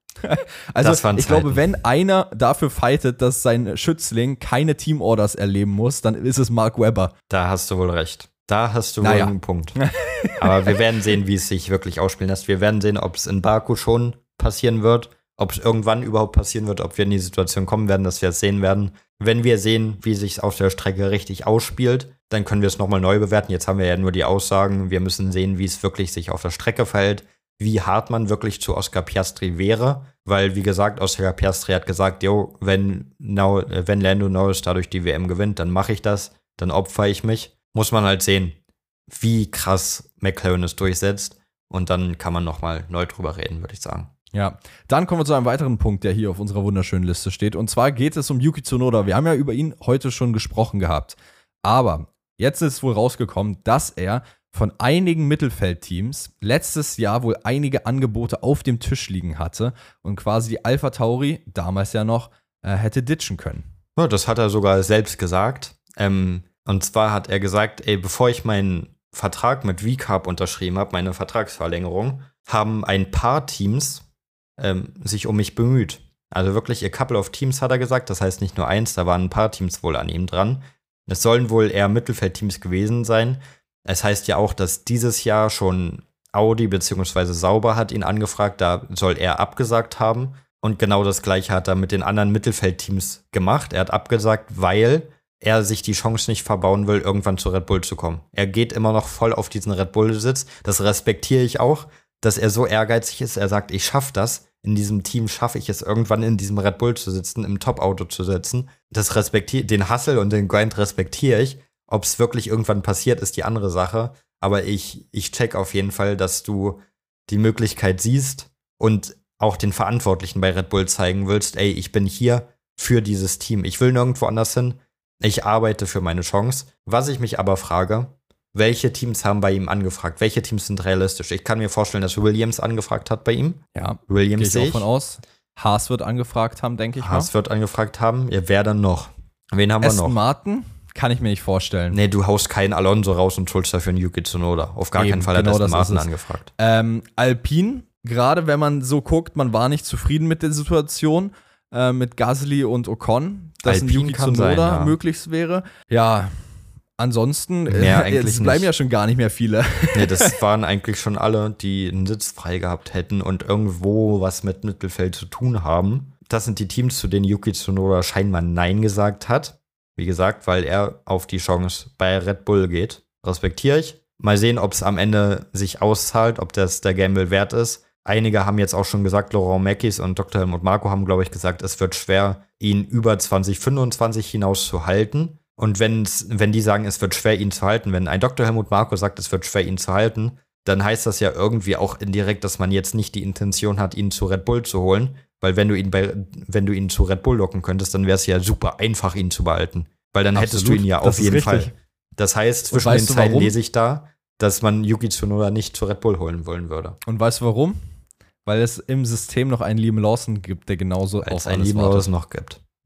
Also Das waren ich glaube, Zeiten. wenn einer dafür fightet, dass sein Schützling keine Team Orders erleben muss, dann ist es Mark Webber. Da hast du wohl recht. Da hast du Naja. wohl einen Punkt. Aber wir werden sehen, wie es sich wirklich ausspielen lässt. Wir werden sehen, ob es in Baku schon passieren wird, ob es irgendwann überhaupt passieren wird, ob wir in die Situation kommen werden, dass wir es sehen werden. Wenn wir sehen, wie sich es auf der Strecke richtig ausspielt, dann können wir es nochmal neu bewerten. Jetzt haben wir ja nur die Aussagen. Wir müssen sehen, wie es wirklich sich auf der Strecke verhält, wie hart man wirklich zu Oscar Piastri wäre. Weil, wie gesagt, Oscar Piastri hat gesagt, jo, wenn, Now, wenn Lando Norris dadurch die W M gewinnt, dann mache ich das, dann opfere ich mich. Muss man halt sehen, wie krass McLaren es durchsetzt. Und dann kann man nochmal neu drüber reden, würde ich sagen. Ja, dann kommen wir zu einem weiteren Punkt, der hier auf unserer wunderschönen Liste steht. Und zwar geht es um Yuki Tsunoda. Wir haben ja über ihn heute schon gesprochen gehabt. Aber jetzt ist wohl rausgekommen, dass er von einigen Mittelfeldteams letztes Jahr wohl einige Angebote auf dem Tisch liegen hatte und quasi die Alpha Tauri, damals ja noch, äh, hätte ditchen können. Ja, das hat er sogar selbst gesagt. Ähm, und zwar hat er gesagt, ey, bevor ich meinen Vertrag mit V C A R B unterschrieben habe, meine Vertragsverlängerung, haben ein paar Teams ähm, sich um mich bemüht. Also wirklich a couple of Teams, hat er gesagt. Das heißt nicht nur eins, da waren ein paar Teams wohl an ihm dran. Es sollen wohl eher Mittelfeldteams gewesen sein. Es heißt ja auch, dass dieses Jahr schon Audi bzw. Sauber hat ihn angefragt, da soll er abgesagt haben. Und genau das Gleiche hat er mit den anderen Mittelfeldteams gemacht. Er hat abgesagt, weil er sich die Chance nicht verbauen will, irgendwann zu Red Bull zu kommen. Er geht immer noch voll auf diesen Red Bull-Sitz. Das respektiere ich auch, dass er so ehrgeizig ist. Er sagt, ich schaffe das. In diesem Team schaffe ich es, irgendwann in diesem Red Bull zu sitzen, im Top-Auto zu sitzen. Das respektiere, den Hustle und den Grind respektiere ich. Ob es wirklich irgendwann passiert, ist die andere Sache. Aber ich, ich check auf jeden Fall, dass du die Möglichkeit siehst und auch den Verantwortlichen bei Red Bull zeigen willst, ey, ich bin hier für dieses Team. Ich will nirgendwo anders hin. Ich arbeite für meine Chance. Was ich mich aber frage, welche Teams haben bei ihm angefragt? Welche Teams sind realistisch? Ich kann mir vorstellen, dass Williams angefragt hat bei ihm. Ja, Williams gehe sehe ich ich. auch von aus. Haas wird angefragt haben, denke ich mal. Haas wird angefragt haben. Ja, wer dann noch? Wen haben wir Aston noch? Martin kann ich mir nicht vorstellen. Nee, du haust keinen Alonso raus und holst dafür einen Yuki Tsunoda. Auf gar Eben, keinen Fall genau hat Aston das Martin ist es. angefragt. Ähm, Alpine, gerade wenn man so guckt, man war nicht zufrieden mit der Situation äh, mit Gasly und Ocon, dass Alpine ein Yuki kann Tsunoda sein, ja. möglichst wäre. Ja, ansonsten, Mehr äh, eigentlich es bleiben nicht. ja schon gar nicht mehr viele. Nee, das waren eigentlich schon alle, die einen Sitz frei gehabt hätten und irgendwo was mit Mittelfeld zu tun haben. Das sind die Teams, zu denen Yuki Tsunoda scheinbar Nein gesagt hat. Wie gesagt, weil er auf die Chance bei Red Bull geht. Respektiere ich. Mal sehen, ob es am Ende sich auszahlt, ob das der Gamble wert ist. Einige haben jetzt auch schon gesagt, Laurent Mekies und Doktor Helmut Marko haben, glaube ich, gesagt, es wird schwer, ihn über zwanzig fünfundzwanzig hinaus zu halten. Und wenn's, wenn die sagen, es wird schwer, ihn zu halten, wenn ein Doktor Helmut Marko sagt, es wird schwer, ihn zu halten, dann heißt das ja irgendwie auch indirekt, dass man jetzt nicht die Intention hat, ihn zu Red Bull zu holen. Weil wenn du ihn bei, wenn du ihn zu Red Bull locken könntest, dann wäre es ja super einfach, ihn zu behalten. Weil dann hättest Absolut, du ihn ja das auf ist jeden richtig. Fall. Das heißt, zwischen weißt den du, Zeilen warum? lese ich da, dass man Yuki Tsunoda nicht zu Red Bull holen wollen würde. Und weißt du warum? Weil es im System noch einen Liam Lawson gibt, der genauso Weil auf es einen alles lieben wartet. Lawson noch gibt.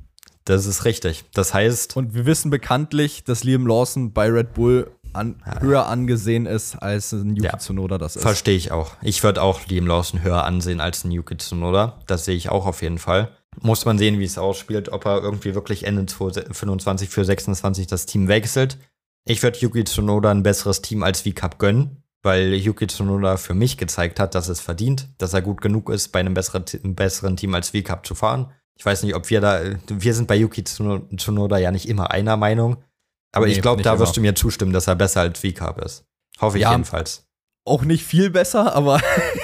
Das ist richtig. Das heißt. Und wir wissen bekanntlich, dass Liam Lawson bei Red Bull an, ja. höher angesehen ist, als ein Yuki ja. Tsunoda das ist. Verstehe ich auch. Ich würde auch Liam Lawson höher ansehen als ein Yuki Tsunoda. Das sehe ich auch auf jeden Fall. Muss man sehen, wie es ausspielt, ob er irgendwie wirklich Ende zwanzig fünfundzwanzig für sechsundzwanzig das Team wechselt. Ich würde Yuki Tsunoda ein besseres Team als V Cup gönnen, weil Yuki Tsunoda für mich gezeigt hat, dass es verdient, dass er gut genug ist, bei einem besseren, besseren Team als V Cup zu fahren. Ich weiß nicht, ob wir da, wir sind bei Yuki Tsunoda ja nicht immer einer Meinung, aber nee, ich glaube, da immer. wirst du mir zustimmen, dass er besser als V Cup ist. Hoffe ich ja, jedenfalls. Auch nicht viel besser, aber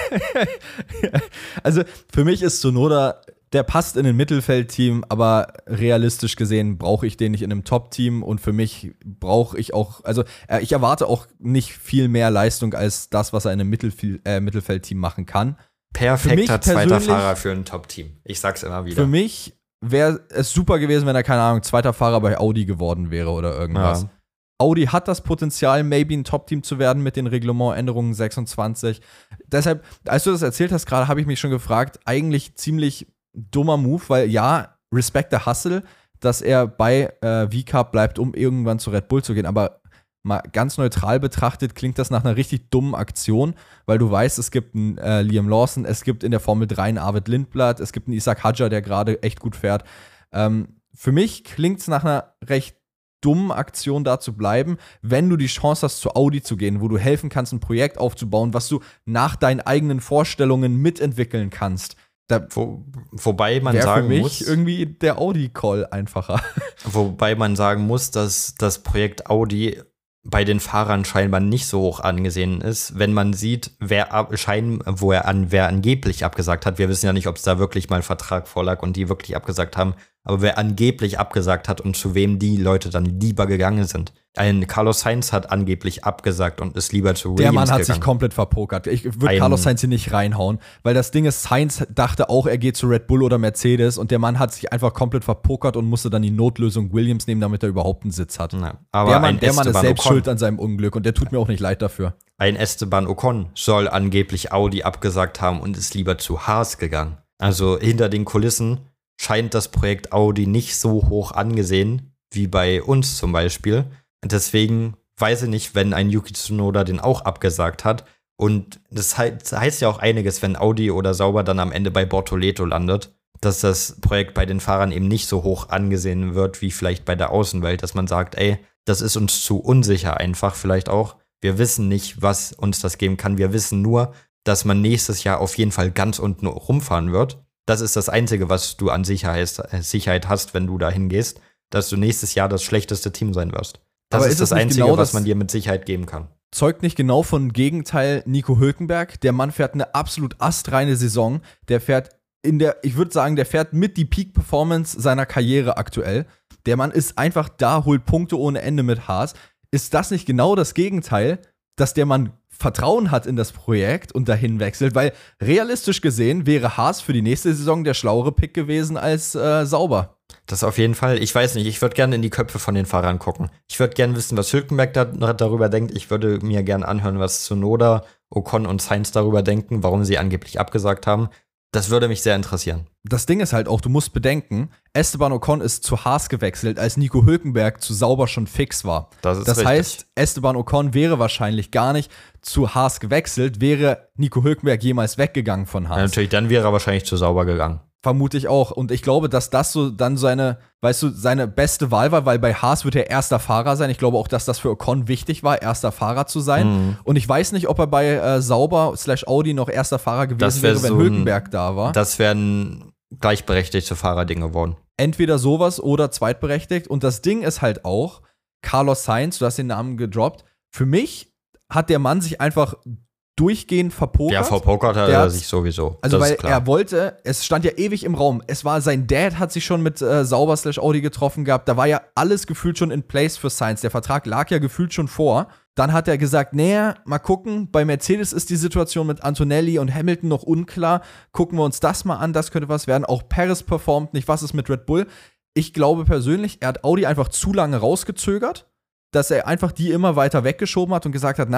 also für mich ist Tsunoda, der passt in ein Mittelfeldteam, aber realistisch gesehen brauche ich den nicht in einem Top-Team und für mich brauche ich auch, also ich erwarte auch nicht viel mehr Leistung als das, was er in einem Mittelf- äh, Mittelfeldteam machen kann. Perfekter zweiter Fahrer für ein Top-Team. Ich sag's immer wieder. Für mich wäre es super gewesen, wenn er, keine Ahnung, zweiter Fahrer bei Audi geworden wäre oder irgendwas. Ja. Audi hat das Potenzial, maybe ein Top-Team zu werden mit den Reglementänderungen sechsundzwanzig. Deshalb, als du das erzählt hast gerade, habe ich mich schon gefragt, eigentlich ziemlich dummer Move, weil ja, Respect the Hustle, dass er bei äh, V Cup bleibt, um irgendwann zu Red Bull zu gehen, aber mal ganz neutral betrachtet, klingt das nach einer richtig dummen Aktion, weil du weißt, es gibt einen äh, Liam Lawson, es gibt in der Formel drei einen Arvid Lindblad, es gibt einen Isaac Hadjar, der gerade echt gut fährt. Ähm, für mich klingt es nach einer recht dummen Aktion, da zu bleiben, wenn du die Chance hast, zu Audi zu gehen, wo du helfen kannst, ein Projekt aufzubauen, was du nach deinen eigenen Vorstellungen mitentwickeln kannst. Da Wo, wobei man sagen für mich muss, irgendwie der Audi-Call einfacher. Wobei man sagen muss, dass das Projekt Audi bei den Fahrern scheinbar nicht so hoch angesehen ist, wenn man sieht, wer ab, schein, wo er an, wer angeblich abgesagt hat. Wir wissen ja nicht, ob es da wirklich mal ein Vertrag vorlag und die wirklich abgesagt haben, aber wer angeblich abgesagt hat und zu wem die Leute dann lieber gegangen sind. Ein Carlos Sainz hat angeblich abgesagt und ist lieber zu Williams gegangen. Der Mann hat gegangen. sich komplett verpokert. Ich würde Carlos Sainz hier nicht reinhauen, weil das Ding ist, Sainz dachte auch, er geht zu Red Bull oder Mercedes und der Mann hat sich einfach komplett verpokert und musste dann die Notlösung Williams nehmen, damit er überhaupt einen Sitz hat. Ja, aber der Mann, ein der Mann ist selbst Ocon. schuld an seinem Unglück und der tut mir auch nicht leid dafür. Ein Esteban Ocon soll angeblich Audi abgesagt haben und ist lieber zu Haas gegangen. Also hinter den Kulissen scheint das Projekt Audi nicht so hoch angesehen wie bei uns zum Beispiel. Deswegen weiß ich nicht, wenn ein Yuki Tsunoda den auch abgesagt hat. Und das heißt ja auch einiges, wenn Audi oder Sauber dann am Ende bei Bortoleto landet, dass das Projekt bei den Fahrern eben nicht so hoch angesehen wird wie vielleicht bei der Außenwelt, dass man sagt, ey, das ist uns zu unsicher einfach vielleicht auch. Wir wissen nicht, was uns das geben kann. Wir wissen nur, dass man nächstes Jahr auf jeden Fall ganz unten rumfahren wird. Das ist das Einzige, was du an Sicherheit, Sicherheit hast, wenn du da hingehst, dass du nächstes Jahr das schlechteste Team sein wirst. Das Aber ist, ist das Einzige, genau was man dir mit Sicherheit geben kann. Zeugt nicht genau von Gegenteil Nico Hülkenberg. Der Mann fährt eine absolut astreine Saison. Der fährt in der, ich würde sagen, der fährt mit die Peak-Performance seiner Karriere aktuell. Der Mann ist einfach da, holt Punkte ohne Ende mit Haas. Ist das nicht genau das Gegenteil, dass der Mann Vertrauen hat in das Projekt und dahin wechselt? Weil realistisch gesehen wäre Haas für die nächste Saison der schlauere Pick gewesen als äh, Sauber. Das auf jeden Fall. Ich weiß nicht, ich würde gerne in die Köpfe von den Fahrern gucken. Ich würde gerne wissen, was Hülkenberg da, darüber denkt. Ich würde mir gerne anhören, was Tsunoda, Ocon und Sainz darüber denken, warum sie angeblich abgesagt haben. Das würde mich sehr interessieren. Das Ding ist halt auch, du musst bedenken, Esteban Ocon ist zu Haas gewechselt, als Nico Hülkenberg zu Sauber schon fix war. Das ist das richtig. heißt, Esteban Ocon wäre wahrscheinlich gar nicht zu Haas gewechselt, wäre Nico Hülkenberg jemals weggegangen von Haas. Ja, natürlich, dann wäre er wahrscheinlich zu Sauber gegangen. Vermute ich auch. Und ich glaube, dass das so dann seine, weißt du, seine beste Wahl war, weil bei Haas wird er erster Fahrer sein. Ich glaube auch, dass das für Ocon wichtig war, erster Fahrer zu sein. Mhm. Und ich weiß nicht, ob er bei äh, Sauber slash Audi noch erster Fahrer gewesen wäre, wenn so Hülkenberg ein, da war. Das wären gleichberechtigte Fahrerding geworden. Entweder sowas oder zweitberechtigt. Und das Ding ist halt auch, Carlos Sainz, du hast den Namen gedroppt, für mich hat der Mann sich einfach durchgehend verpokert. Ja, verpokert hat er sich sowieso. Also, das weil ist klar. er wollte, es stand ja ewig im Raum. Es war, sein Dad hat sich schon mit äh, Sauber slash Audi getroffen gehabt. Da war ja alles gefühlt schon in place für Sainz. Der Vertrag lag ja gefühlt schon vor. Dann hat er gesagt, naja, mal gucken, bei Mercedes ist die Situation mit Antonelli und Hamilton noch unklar. Gucken wir uns das mal an, das könnte was werden. Auch Perez performt nicht. Was ist mit Red Bull? Ich glaube persönlich, er hat Audi einfach zu lange rausgezögert, dass er einfach die immer weiter weggeschoben hat und gesagt hat, na,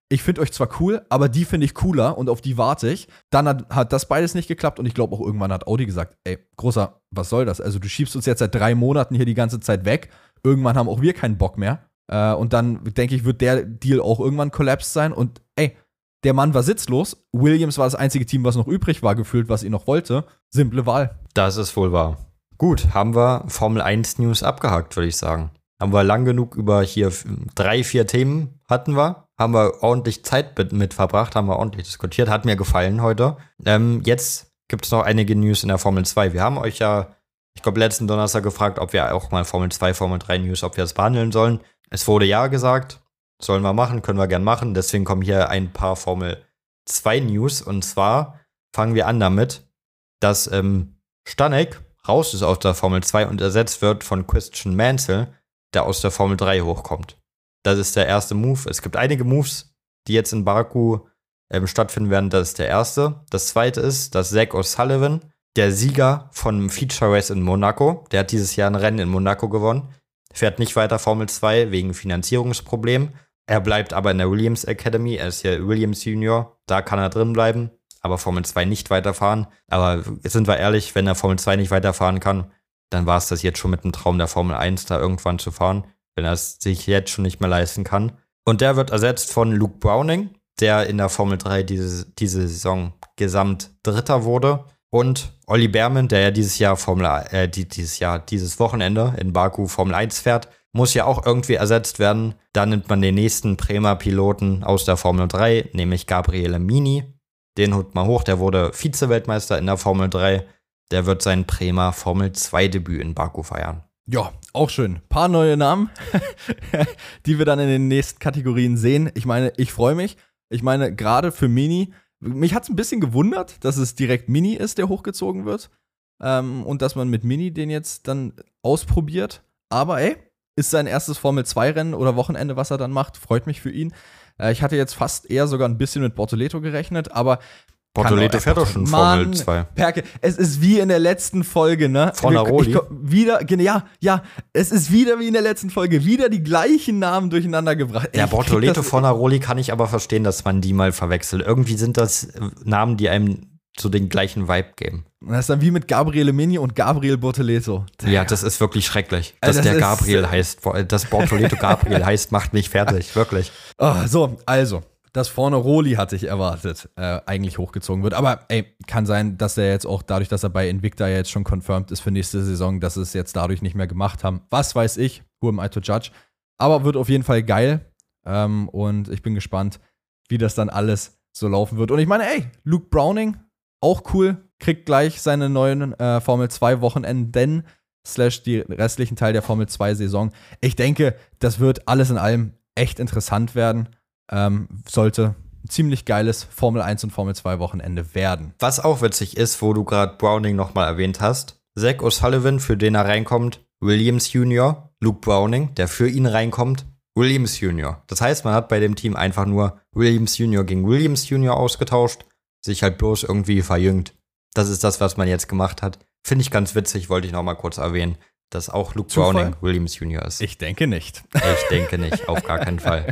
ich finde euch zwar cool, aber die finde ich cooler und auf die warte ich. Dann hat, hat das beides nicht geklappt und ich glaube auch irgendwann hat Audi gesagt, ey, Großer, was soll das? Also du schiebst uns jetzt seit drei Monaten hier die ganze Zeit weg. Irgendwann haben auch wir keinen Bock mehr. Äh, und dann, denke ich, wird der Deal auch irgendwann collapsed sein. Und ey, der Mann war sitzlos. Williams war das einzige Team, was noch übrig war, gefühlt, was ihn noch wollte. Simple Wahl. Das ist wohl wahr. Gut, haben wir Formel eins News abgehakt, würde ich sagen. Haben wir lang genug über hier drei, vier Themen hatten wir. Haben wir ordentlich Zeit mit, mit verbracht, haben wir ordentlich diskutiert. Hat mir gefallen heute. Ähm, jetzt gibt es noch einige News in der Formel zwei. Wir haben euch ja, ich glaube, letzten Donnerstag gefragt, ob wir auch mal Formel zwei, Formel drei News, ob wir das behandeln sollen. Es wurde ja gesagt. Sollen wir machen, können wir gern machen. Deswegen kommen hier ein paar Formel zwei News. Und zwar fangen wir an damit, dass ähm, Stanek raus ist aus der Formel zwei und ersetzt wird von Christian Mansell, der aus der Formel drei hochkommt. Das ist der erste Move. Es gibt einige Moves, die jetzt in Baku ähm, stattfinden werden. Das ist der erste. Das zweite ist, dass Zach O'Sullivan, der Sieger von Feature Race in Monaco, der hat dieses Jahr ein Rennen in Monaco gewonnen, fährt nicht weiter Formel zwei wegen Finanzierungsproblemen. Er bleibt aber in der Williams Academy. Er ist ja Williams Junior. Da kann er drin bleiben, aber Formel zwei nicht weiterfahren. Aber jetzt sind wir ehrlich, wenn er Formel zwei nicht weiterfahren kann, dann war es das jetzt schon mit dem Traum der Formel eins, da irgendwann zu fahren, wenn er es sich jetzt schon nicht mehr leisten kann. Und der wird ersetzt von Luke Browning, der in der Formel drei diese, diese Saison gesamt Dritter wurde. Und Olli Behrman, der ja dieses Jahr Formel, äh, die, dieses Jahr, dieses Wochenende in Baku Formel eins fährt, muss ja auch irgendwie ersetzt werden. Da nimmt man den nächsten Prema-Piloten aus der Formel drei, nämlich Gabriele Mini. Den holt man hoch, der wurde Vize-Weltmeister in der Formel drei. Der wird sein Prema Formel zwei Debüt in Baku feiern. Ja, auch schön. Paar neue Namen, die wir dann in den nächsten Kategorien sehen. Ich meine, ich freue mich. Ich meine, gerade für Mini, mich hat es ein bisschen gewundert, dass es direkt Mini ist, der hochgezogen wird. Ähm, und dass man mit Mini den jetzt dann ausprobiert. Aber ey, ist sein erstes Formel zwei Rennen oder Wochenende, was er dann macht. Freut mich für ihn. Äh, ich hatte jetzt fast eher sogar ein bisschen mit Bortoleto gerechnet, aber Bortoleto fährt doch schon Formel zwei. Perke, es ist wie in der letzten Folge, ne? Fornaroli. Ich, ich, wieder, ja, ja, es ist wieder wie in der letzten Folge, wieder die gleichen Namen durcheinander gebracht. Ja, Bortoleto, Fornaroli kann ich aber verstehen, dass man die mal verwechselt. Irgendwie sind das Namen, die einem so den gleichen Vibe geben. Das ist dann wie mit Gabriele Mini und Gabriel Bortoleto. Ja, das ist wirklich schrecklich. Dass Also das der ist- Gabriel heißt, dass Bortoleto Gabriel heißt, macht mich fertig, wirklich. Oh, so, also, das Fornaroli hatte ich erwartet, äh, eigentlich hochgezogen wird. Aber ey, kann sein, dass er jetzt auch dadurch, dass er bei Invicta ja jetzt schon confirmed ist für nächste Saison, dass sie es jetzt dadurch nicht mehr gemacht haben. Was weiß ich, who am I to judge. Aber wird auf jeden Fall geil. Ähm, und ich bin gespannt, wie das dann alles so laufen wird. Und ich meine, ey, Luke Browning, auch cool, kriegt gleich seine neuen äh, Formel zwei Wochenenden, slash die restlichen Teil der Formel zwei Saison. Ich denke, das wird alles in allem echt interessant werden. Ähm, sollte ein ziemlich geiles Formel eins und Formel zwei Wochenende werden. Was auch witzig ist, wo du gerade Browning nochmal erwähnt hast, Zach O'Sullivan, für den er reinkommt, Williams Junior, Luke Browning, der für ihn reinkommt, Williams Junior. Das heißt, man hat bei dem Team einfach nur Williams Junior gegen Williams Junior ausgetauscht, sich halt bloß irgendwie verjüngt. Das ist das, was man jetzt gemacht hat. Finde ich ganz witzig, wollte ich noch mal kurz erwähnen, dass auch Luke Zufall? Browning Williams Junior ist. Ich denke nicht. Ich denke nicht, auf gar keinen Fall.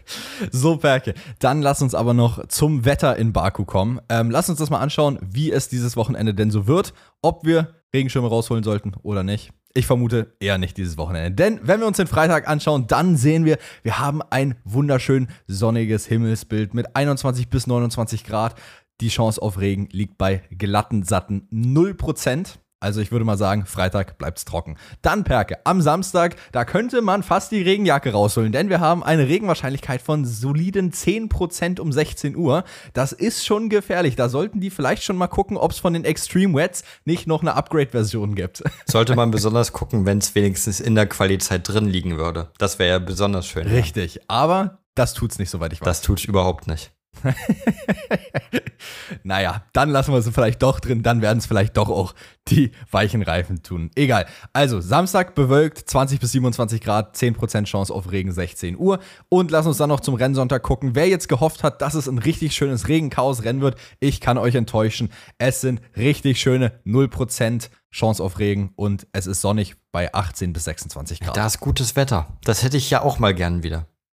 So, Perke. Dann lass uns aber noch zum Wetter in Baku kommen. Ähm, lass uns das mal anschauen, wie es dieses Wochenende denn so wird. Ob wir Regenschirme rausholen sollten oder nicht. Ich vermute eher nicht dieses Wochenende. Denn wenn wir uns den Freitag anschauen, dann sehen wir, wir haben ein wunderschön sonniges Himmelsbild mit einundzwanzig bis neunundzwanzig Grad. Die Chance auf Regen liegt bei glatten, satten null Prozent. Also ich würde mal sagen, Freitag bleibt's trocken. Dann, Perke, am Samstag, da könnte man fast die Regenjacke rausholen, denn wir haben eine Regenwahrscheinlichkeit von soliden zehn Prozent um sechzehn Uhr. Das ist schon gefährlich. Da sollten die vielleicht schon mal gucken, ob es von den Extreme Wets nicht noch eine Upgrade-Version gibt. Sollte man besonders gucken, wenn es wenigstens in der Qualität drin liegen würde. Das wäre ja besonders schön. Richtig, aber das tut's nicht, soweit ich weiß. Das tut's überhaupt nicht. Naja, dann lassen wir sie vielleicht doch drin, dann werden es vielleicht doch auch die weichen Reifen tun. Egal. Also, Samstag bewölkt, zwanzig bis siebenundzwanzig Grad, zehn Prozent Chance auf Regen, sechzehn Uhr. Und lass uns dann noch zum Rennsonntag gucken. Wer jetzt gehofft hat, dass es ein richtig schönes Regenchaos-Rennen wird, ich kann euch enttäuschen. Es sind richtig schöne null Prozent Chance auf Regen und es ist sonnig bei achtzehn bis sechsundzwanzig Grad. Da ist gutes Wetter. Das hätte ich ja auch mal gern wieder.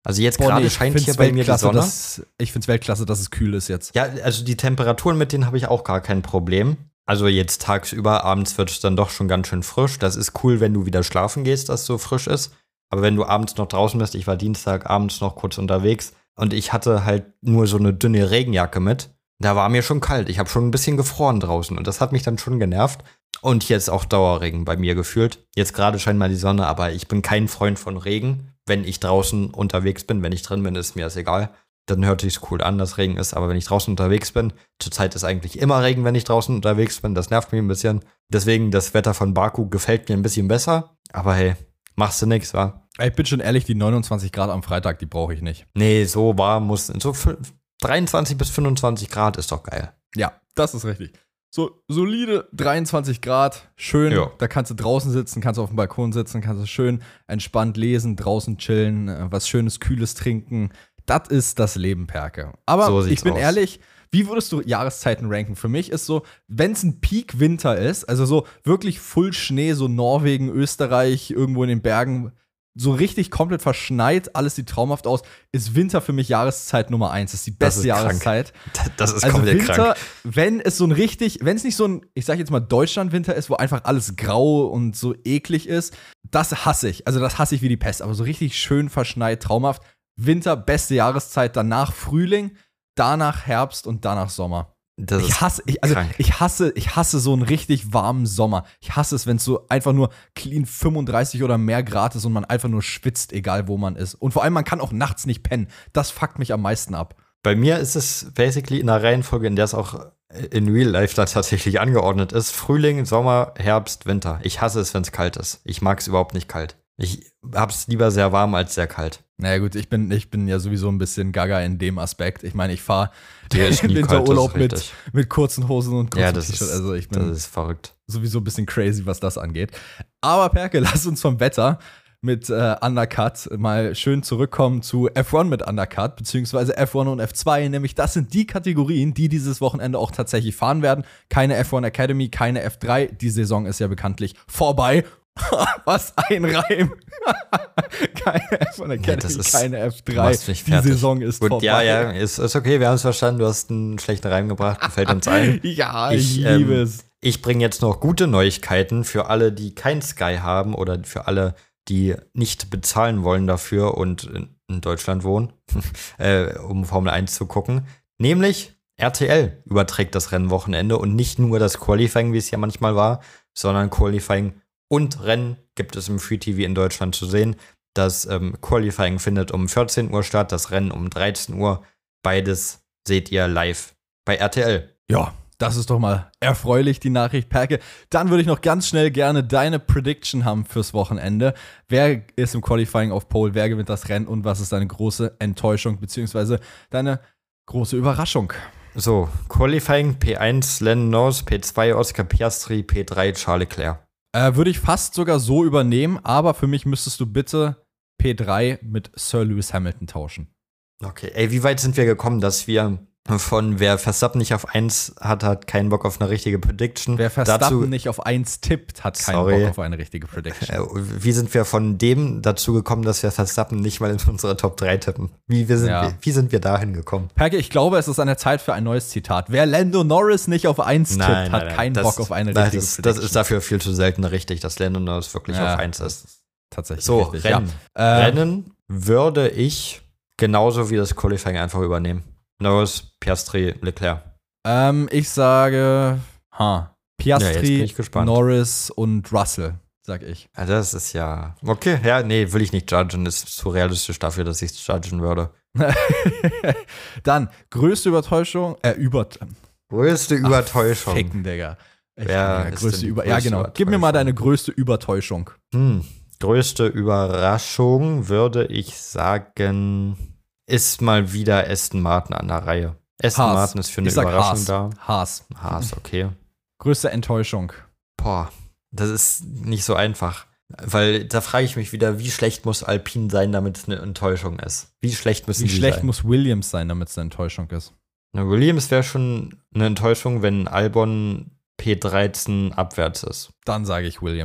Also jetzt Boah, gerade nee, ich scheint find's hier bei mir die Weltklasse, Sonne. dass- Ich finde es Weltklasse, dass es kühl ist jetzt. Ja, also die Temperaturen, mit denen habe ich auch gar kein Problem. Also jetzt tagsüber, abends wird es dann doch schon ganz schön frisch. Das ist cool, wenn du wieder schlafen gehst, dass es so frisch ist. Aber wenn du abends noch draußen bist, ich war Dienstag abends noch kurz unterwegs und ich hatte halt nur so eine dünne Regenjacke mit. Da war mir schon kalt. Ich habe schon ein bisschen gefroren draußen und das hat mich dann schon genervt. Und jetzt auch Dauerregen bei mir gefühlt. Jetzt gerade scheint mal die Sonne, aber ich bin kein Freund von Regen. Wenn ich draußen unterwegs bin, wenn ich drin bin, ist mir das egal. Dann hört sich's cool an, dass Regen ist. Aber wenn ich draußen unterwegs bin, zurzeit ist eigentlich immer Regen, wenn ich draußen unterwegs bin. Das nervt mich ein bisschen. Deswegen, das Wetter von Baku gefällt mir ein bisschen besser. Aber hey, machst du nix, wa? Ich bin schon ehrlich, die neunundzwanzig Grad am Freitag, die brauche ich nicht. Nee, so warm muss. So dreiundzwanzig bis fünfundzwanzig Grad ist doch geil. Ja, das ist richtig. So solide dreiundzwanzig Grad, schön. Ja. Da kannst du draußen sitzen, kannst auf dem Balkon sitzen, kannst du schön entspannt lesen, draußen chillen, äh, was Schönes, Kühles trinken. Das ist das Leben, Perke. Aber So ich sieht's bin aus. ehrlich, wie würdest du Jahreszeiten ranken? Für mich ist so, wenn es ein Peak-Winter ist, also so wirklich Full Schnee, so Norwegen, Österreich, irgendwo in den Bergen, so richtig komplett verschneit, alles sieht traumhaft aus, ist Winter für mich Jahreszeit Nummer eins. Das ist die Das beste ist krank. Jahreszeit. Das ist Also komplett Winter, krank. wenn es so ein richtig, wenn es nicht so ein, ich sag jetzt mal Deutschland-Winter ist, wo einfach alles grau und so eklig ist, das hasse ich. Also das hasse ich wie die Pest, aber so richtig schön verschneit, traumhaft. Winter, beste Jahreszeit, danach Frühling, danach Herbst und danach Sommer. Das Ich ist hasse, ich, also krank. ich hasse, ich hasse so einen richtig warmen Sommer. Ich hasse es, wenn es so einfach nur clean fünfunddreißig oder mehr Grad ist und man einfach nur schwitzt, egal wo man ist. Und vor allem, man kann auch nachts nicht pennen. Das fuckt mich am meisten ab. Bei mir ist es basically in der Reihenfolge, in der es auch in Real Life da tatsächlich angeordnet ist. Frühling, Sommer, Herbst, Winter. Ich hasse es, wenn es kalt ist. Ich mag es überhaupt nicht kalt. Ich hab's lieber sehr warm als sehr kalt. Naja gut, ich bin, ich bin ja sowieso ein bisschen gaga in dem Aspekt. Ich meine, ich fahre Dir ist den nie kalt, das Winterurlaub ist mit, richtig. mit kurzen Hosen und kurzen Ja, das T-Shirt. ist, Also ich das bin ist verrückt. sowieso ein bisschen crazy, was das angeht. Aber Perke, lass uns vom Wetter mit äh, Undercut mal schön zurückkommen zu F eins mit Undercut, beziehungsweise F eins und F zwei, nämlich das sind die Kategorien, die dieses Wochenende auch tatsächlich fahren werden. Keine F eins Academy, keine F drei, die Saison ist ja bekanntlich vorbei. Was ein Reim. Keine F eins Academy, das ist- keine F du drei, machst mich die fertig. Saison ist Gut, vorbei. ja, ja, ist, ist okay, wir haben es verstanden. Du hast einen schlechten Reim gebracht, gefällt uns ein. Ja, ich, Ich, liebe ähm, es. Ich bringe jetzt noch gute Neuigkeiten für alle, die kein Sky haben oder für alle, die nicht bezahlen wollen dafür und in, in Deutschland wohnen, äh, um Formel eins zu gucken. Nämlich R T L überträgt das Rennwochenende und nicht nur das Qualifying, wie es ja manchmal war, sondern Qualifying und Rennen gibt es im Free T V in Deutschland zu sehen. Das ähm, Qualifying findet um vierzehn Uhr statt, das Rennen um dreizehn Uhr. Beides seht ihr live bei R T L. Ja, das ist doch mal erfreulich, die Nachricht, Perke. Dann würde ich noch ganz schnell gerne deine Prediction haben fürs Wochenende. Wer ist im Qualifying auf Pole? Wer gewinnt das Rennen? Und was ist deine große Enttäuschung, beziehungsweise deine große Überraschung? So, Qualifying P eins Lando Norris, P zwei Oscar Piastri, P drei Charles Leclerc. Äh, würde ich fast sogar so übernehmen, aber für mich müsstest du bitte P drei mit Sir Lewis Hamilton tauschen. Okay, ey, wie weit sind wir gekommen, dass wir von wer Verstappen nicht auf eins hat, hat keinen Bock auf eine richtige Prediction. Wer Verstappen dazu, nicht auf eins tippt, hat keinen Sorry. Bock auf eine richtige Prediction. äh, wie sind wir von dem dazu gekommen, dass wir Verstappen nicht mal in unsere Top drei tippen? Wie, wir sind, Ja. wir, wie sind wir dahin gekommen? Perke, ich glaube, es ist an der Zeit für ein neues Zitat. Wer Lando Norris nicht auf eins tippt, hat keinen das, Bock auf eine nein, richtige das, Prediction. das ist dafür viel zu selten richtig, dass Lando Norris wirklich Ja, auf eins das ist. Tatsächlich So, richtig, Rennen. Ja. Äh, Rennen würde ich genauso wie das Qualifying einfach übernehmen. Norris, Piastri, Leclerc. Ähm, ich sage, ha, Ja, jetzt bin Piastri, ich gespannt. Norris und Russell, sag ich. Ja, das ist ja. Okay, ja, nee, will ich nicht judgen. Ist zu realistisch dafür, dass ich es judgen würde. Dann, größte Übertäuschung, äh, über... Größte Übertäuschung. Ach, ficken, Digga. Ich, Wer Digga, ist größte denn die Über ja, größte genau. Gib mir mal Übertäuschung? deine größte Übertäuschung. Hm. Größte Überraschung würde ich sagen, ist mal wieder Aston Martin an der Reihe. Aston Haas. Martin ist für eine Ich sag Überraschung Haas. da. Haas. Haas, okay. Größte Enttäuschung. Boah, das ist nicht so einfach. Weil da frage ich mich wieder, wie schlecht muss Alpine sein, damit es eine Enttäuschung ist? Wie schlecht müssen Wie die schlecht sein? muss Williams sein, damit es eine Enttäuschung ist? Na, Williams wäre schon eine Enttäuschung, wenn Albon P dreizehn abwärts ist. Dann sage ich Williams.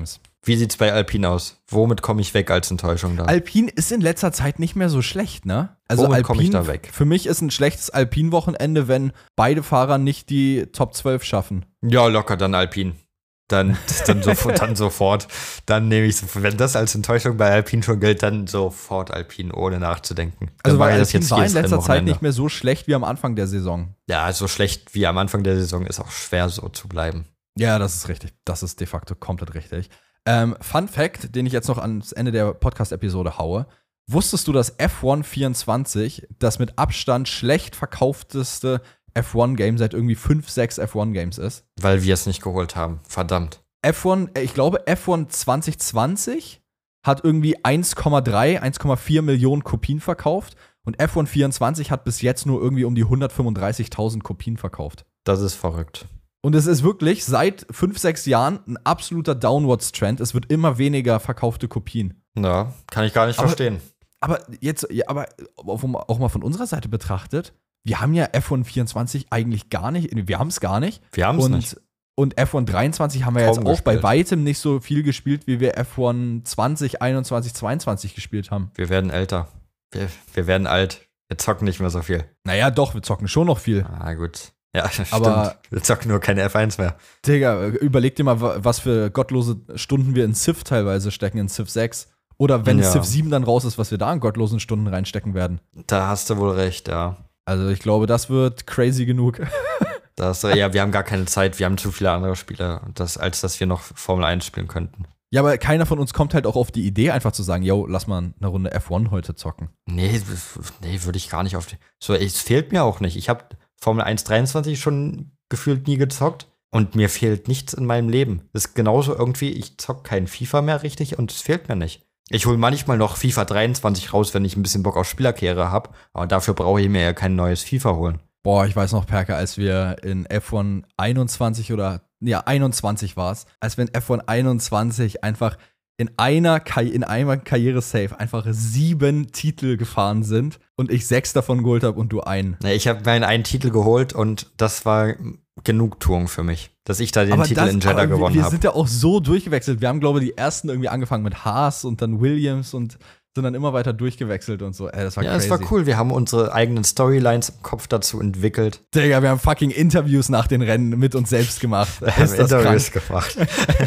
Wie sieht's bei Alpine aus? Womit komme ich weg als Enttäuschung da? Alpine ist in letzter Zeit nicht mehr so schlecht, ne? Also Womit komme ich Alpine, da weg? Für mich ist ein schlechtes Alpine-Wochenende, wenn beide Fahrer nicht die Top zwölf schaffen. Ja, locker, dann Alpine. Dann, dann, sofort, dann sofort. Dann nehme ich, wenn das als Enttäuschung bei Alpine schon gilt, dann sofort Alpine, ohne nachzudenken. Also dann weil das Alpine jetzt war in jedes letzter Zeit Rennwochenende. nicht mehr so schlecht wie am Anfang der Saison. Ja, so schlecht wie am Anfang der Saison ist auch schwer so zu bleiben. Ja, das ist richtig. Das ist de facto komplett richtig. Ähm, Fun Fact, den ich jetzt noch ans Ende der Podcast-Episode haue. Wusstest du, dass F eins vierundzwanzig das mit Abstand schlecht verkaufteste F eins Game seit irgendwie fünf, sechs F eins Games ist? Weil wir es nicht geholt haben. Verdammt. F eins, ich glaube, F eins zwanzig zwanzig hat irgendwie eins Komma drei, eins Komma vier Millionen Kopien verkauft und F eins vierundzwanzig hat bis jetzt nur irgendwie um die hundertfünfunddreißigtausend Kopien verkauft. Das ist verrückt. Und es ist wirklich seit fünf, sechs Jahren ein absoluter Downwards-Trend. Es wird immer weniger verkaufte Kopien. Ja, kann ich gar nicht Aber- verstehen. Aber jetzt, ja, aber auch mal von unserer Seite betrachtet, wir haben ja F eins vierundzwanzig eigentlich gar nicht, wir haben es gar nicht. Wir haben es Und, nicht. und F eins dreiundzwanzig haben wir Kaum jetzt auch bei gespielt. weitem nicht so viel gespielt, wie wir F eins zwanzig, einundzwanzig, zweiundzwanzig gespielt haben. Wir werden älter. Wir, wir werden alt. Wir zocken nicht mehr so viel. Naja, doch, wir zocken schon noch viel. Ah, gut. Ja, Aber- stimmt. Wir zocken nur keine F eins mehr. Digga, überleg dir mal, wa- was für gottlose Stunden wir in Civ teilweise stecken, in Civ sechs. Oder wenn Ja. Civ sieben dann raus ist, was wir da an gottlosen Stunden reinstecken werden. Da hast du wohl recht, ja. Also ich glaube, das wird crazy genug. Da hast du, ja, wir haben gar keine Zeit. Wir haben zu viele andere Spiele, das, als dass wir noch Formel eins spielen könnten. Ja, aber keiner von uns kommt halt auch auf die Idee, einfach zu sagen, yo, lass mal eine Runde F eins heute zocken. Nee, nee, würde ich gar nicht auf die. So, es fehlt mir auch nicht. Ich habe Formel eins dreiundzwanzig schon gefühlt nie gezockt und mir fehlt nichts in meinem Leben. Das ist genauso irgendwie, ich zock kein FIFA mehr richtig und es fehlt mir nicht. Ich hole manchmal noch FIFA dreiundzwanzig raus, wenn ich ein bisschen Bock auf Spielerkehre habe, aber dafür brauche ich mir ja kein neues FIFA holen. Boah, ich weiß noch, Perke, als wir in F eins einundzwanzig oder, ja, einundzwanzig war es, als wir in F eins einundzwanzig einfach in einer, Karri- in einer Karriere-Safe einfach sieben Titel gefahren sind und ich sechs davon geholt habe und du einen. Ja, ich habe meinen einen Titel geholt und das war Genugtuung für mich, dass ich da den Titel das- in Jeddah aber wir- gewonnen Wir habe. sind ja auch so durchgewechselt. Wir haben, glaube ich, die ersten irgendwie angefangen mit Haas und dann Williams und sind dann immer weiter durchgewechselt und so. Ey, das war Ja, crazy. das war cool. Wir haben unsere eigenen Storylines im Kopf dazu entwickelt. Digga, wir haben fucking Interviews nach den Rennen mit uns selbst gemacht. Ist das Interviews krank? gemacht.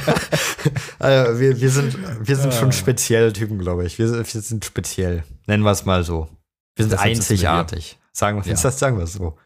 also wir, wir sind, wir sind Ah. schon spezielle Typen, glaube ich. Wir, sind- wir sind speziell. Nennen wir es mal so. Wir sind Deshalb sitzen wir hier. einzigartig. Sagen wir Ja. das sagen wir es so.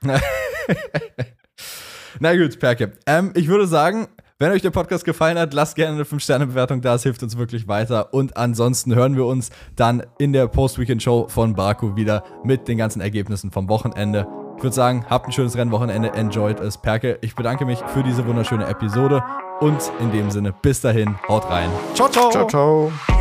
Na gut, Perke. Ähm, ich würde sagen, wenn euch der Podcast gefallen hat, lasst gerne eine fünf Sterne Bewertung da, es hilft uns wirklich weiter. Und ansonsten hören wir uns dann in der Post-Weekend-Show von Baku wieder mit den ganzen Ergebnissen vom Wochenende. Ich würde sagen, habt ein schönes Rennwochenende, enjoyed es. Perke, ich bedanke mich für diese wunderschöne Episode und in dem Sinne, bis dahin, haut rein. Ciao, ciao. Ciao, ciao.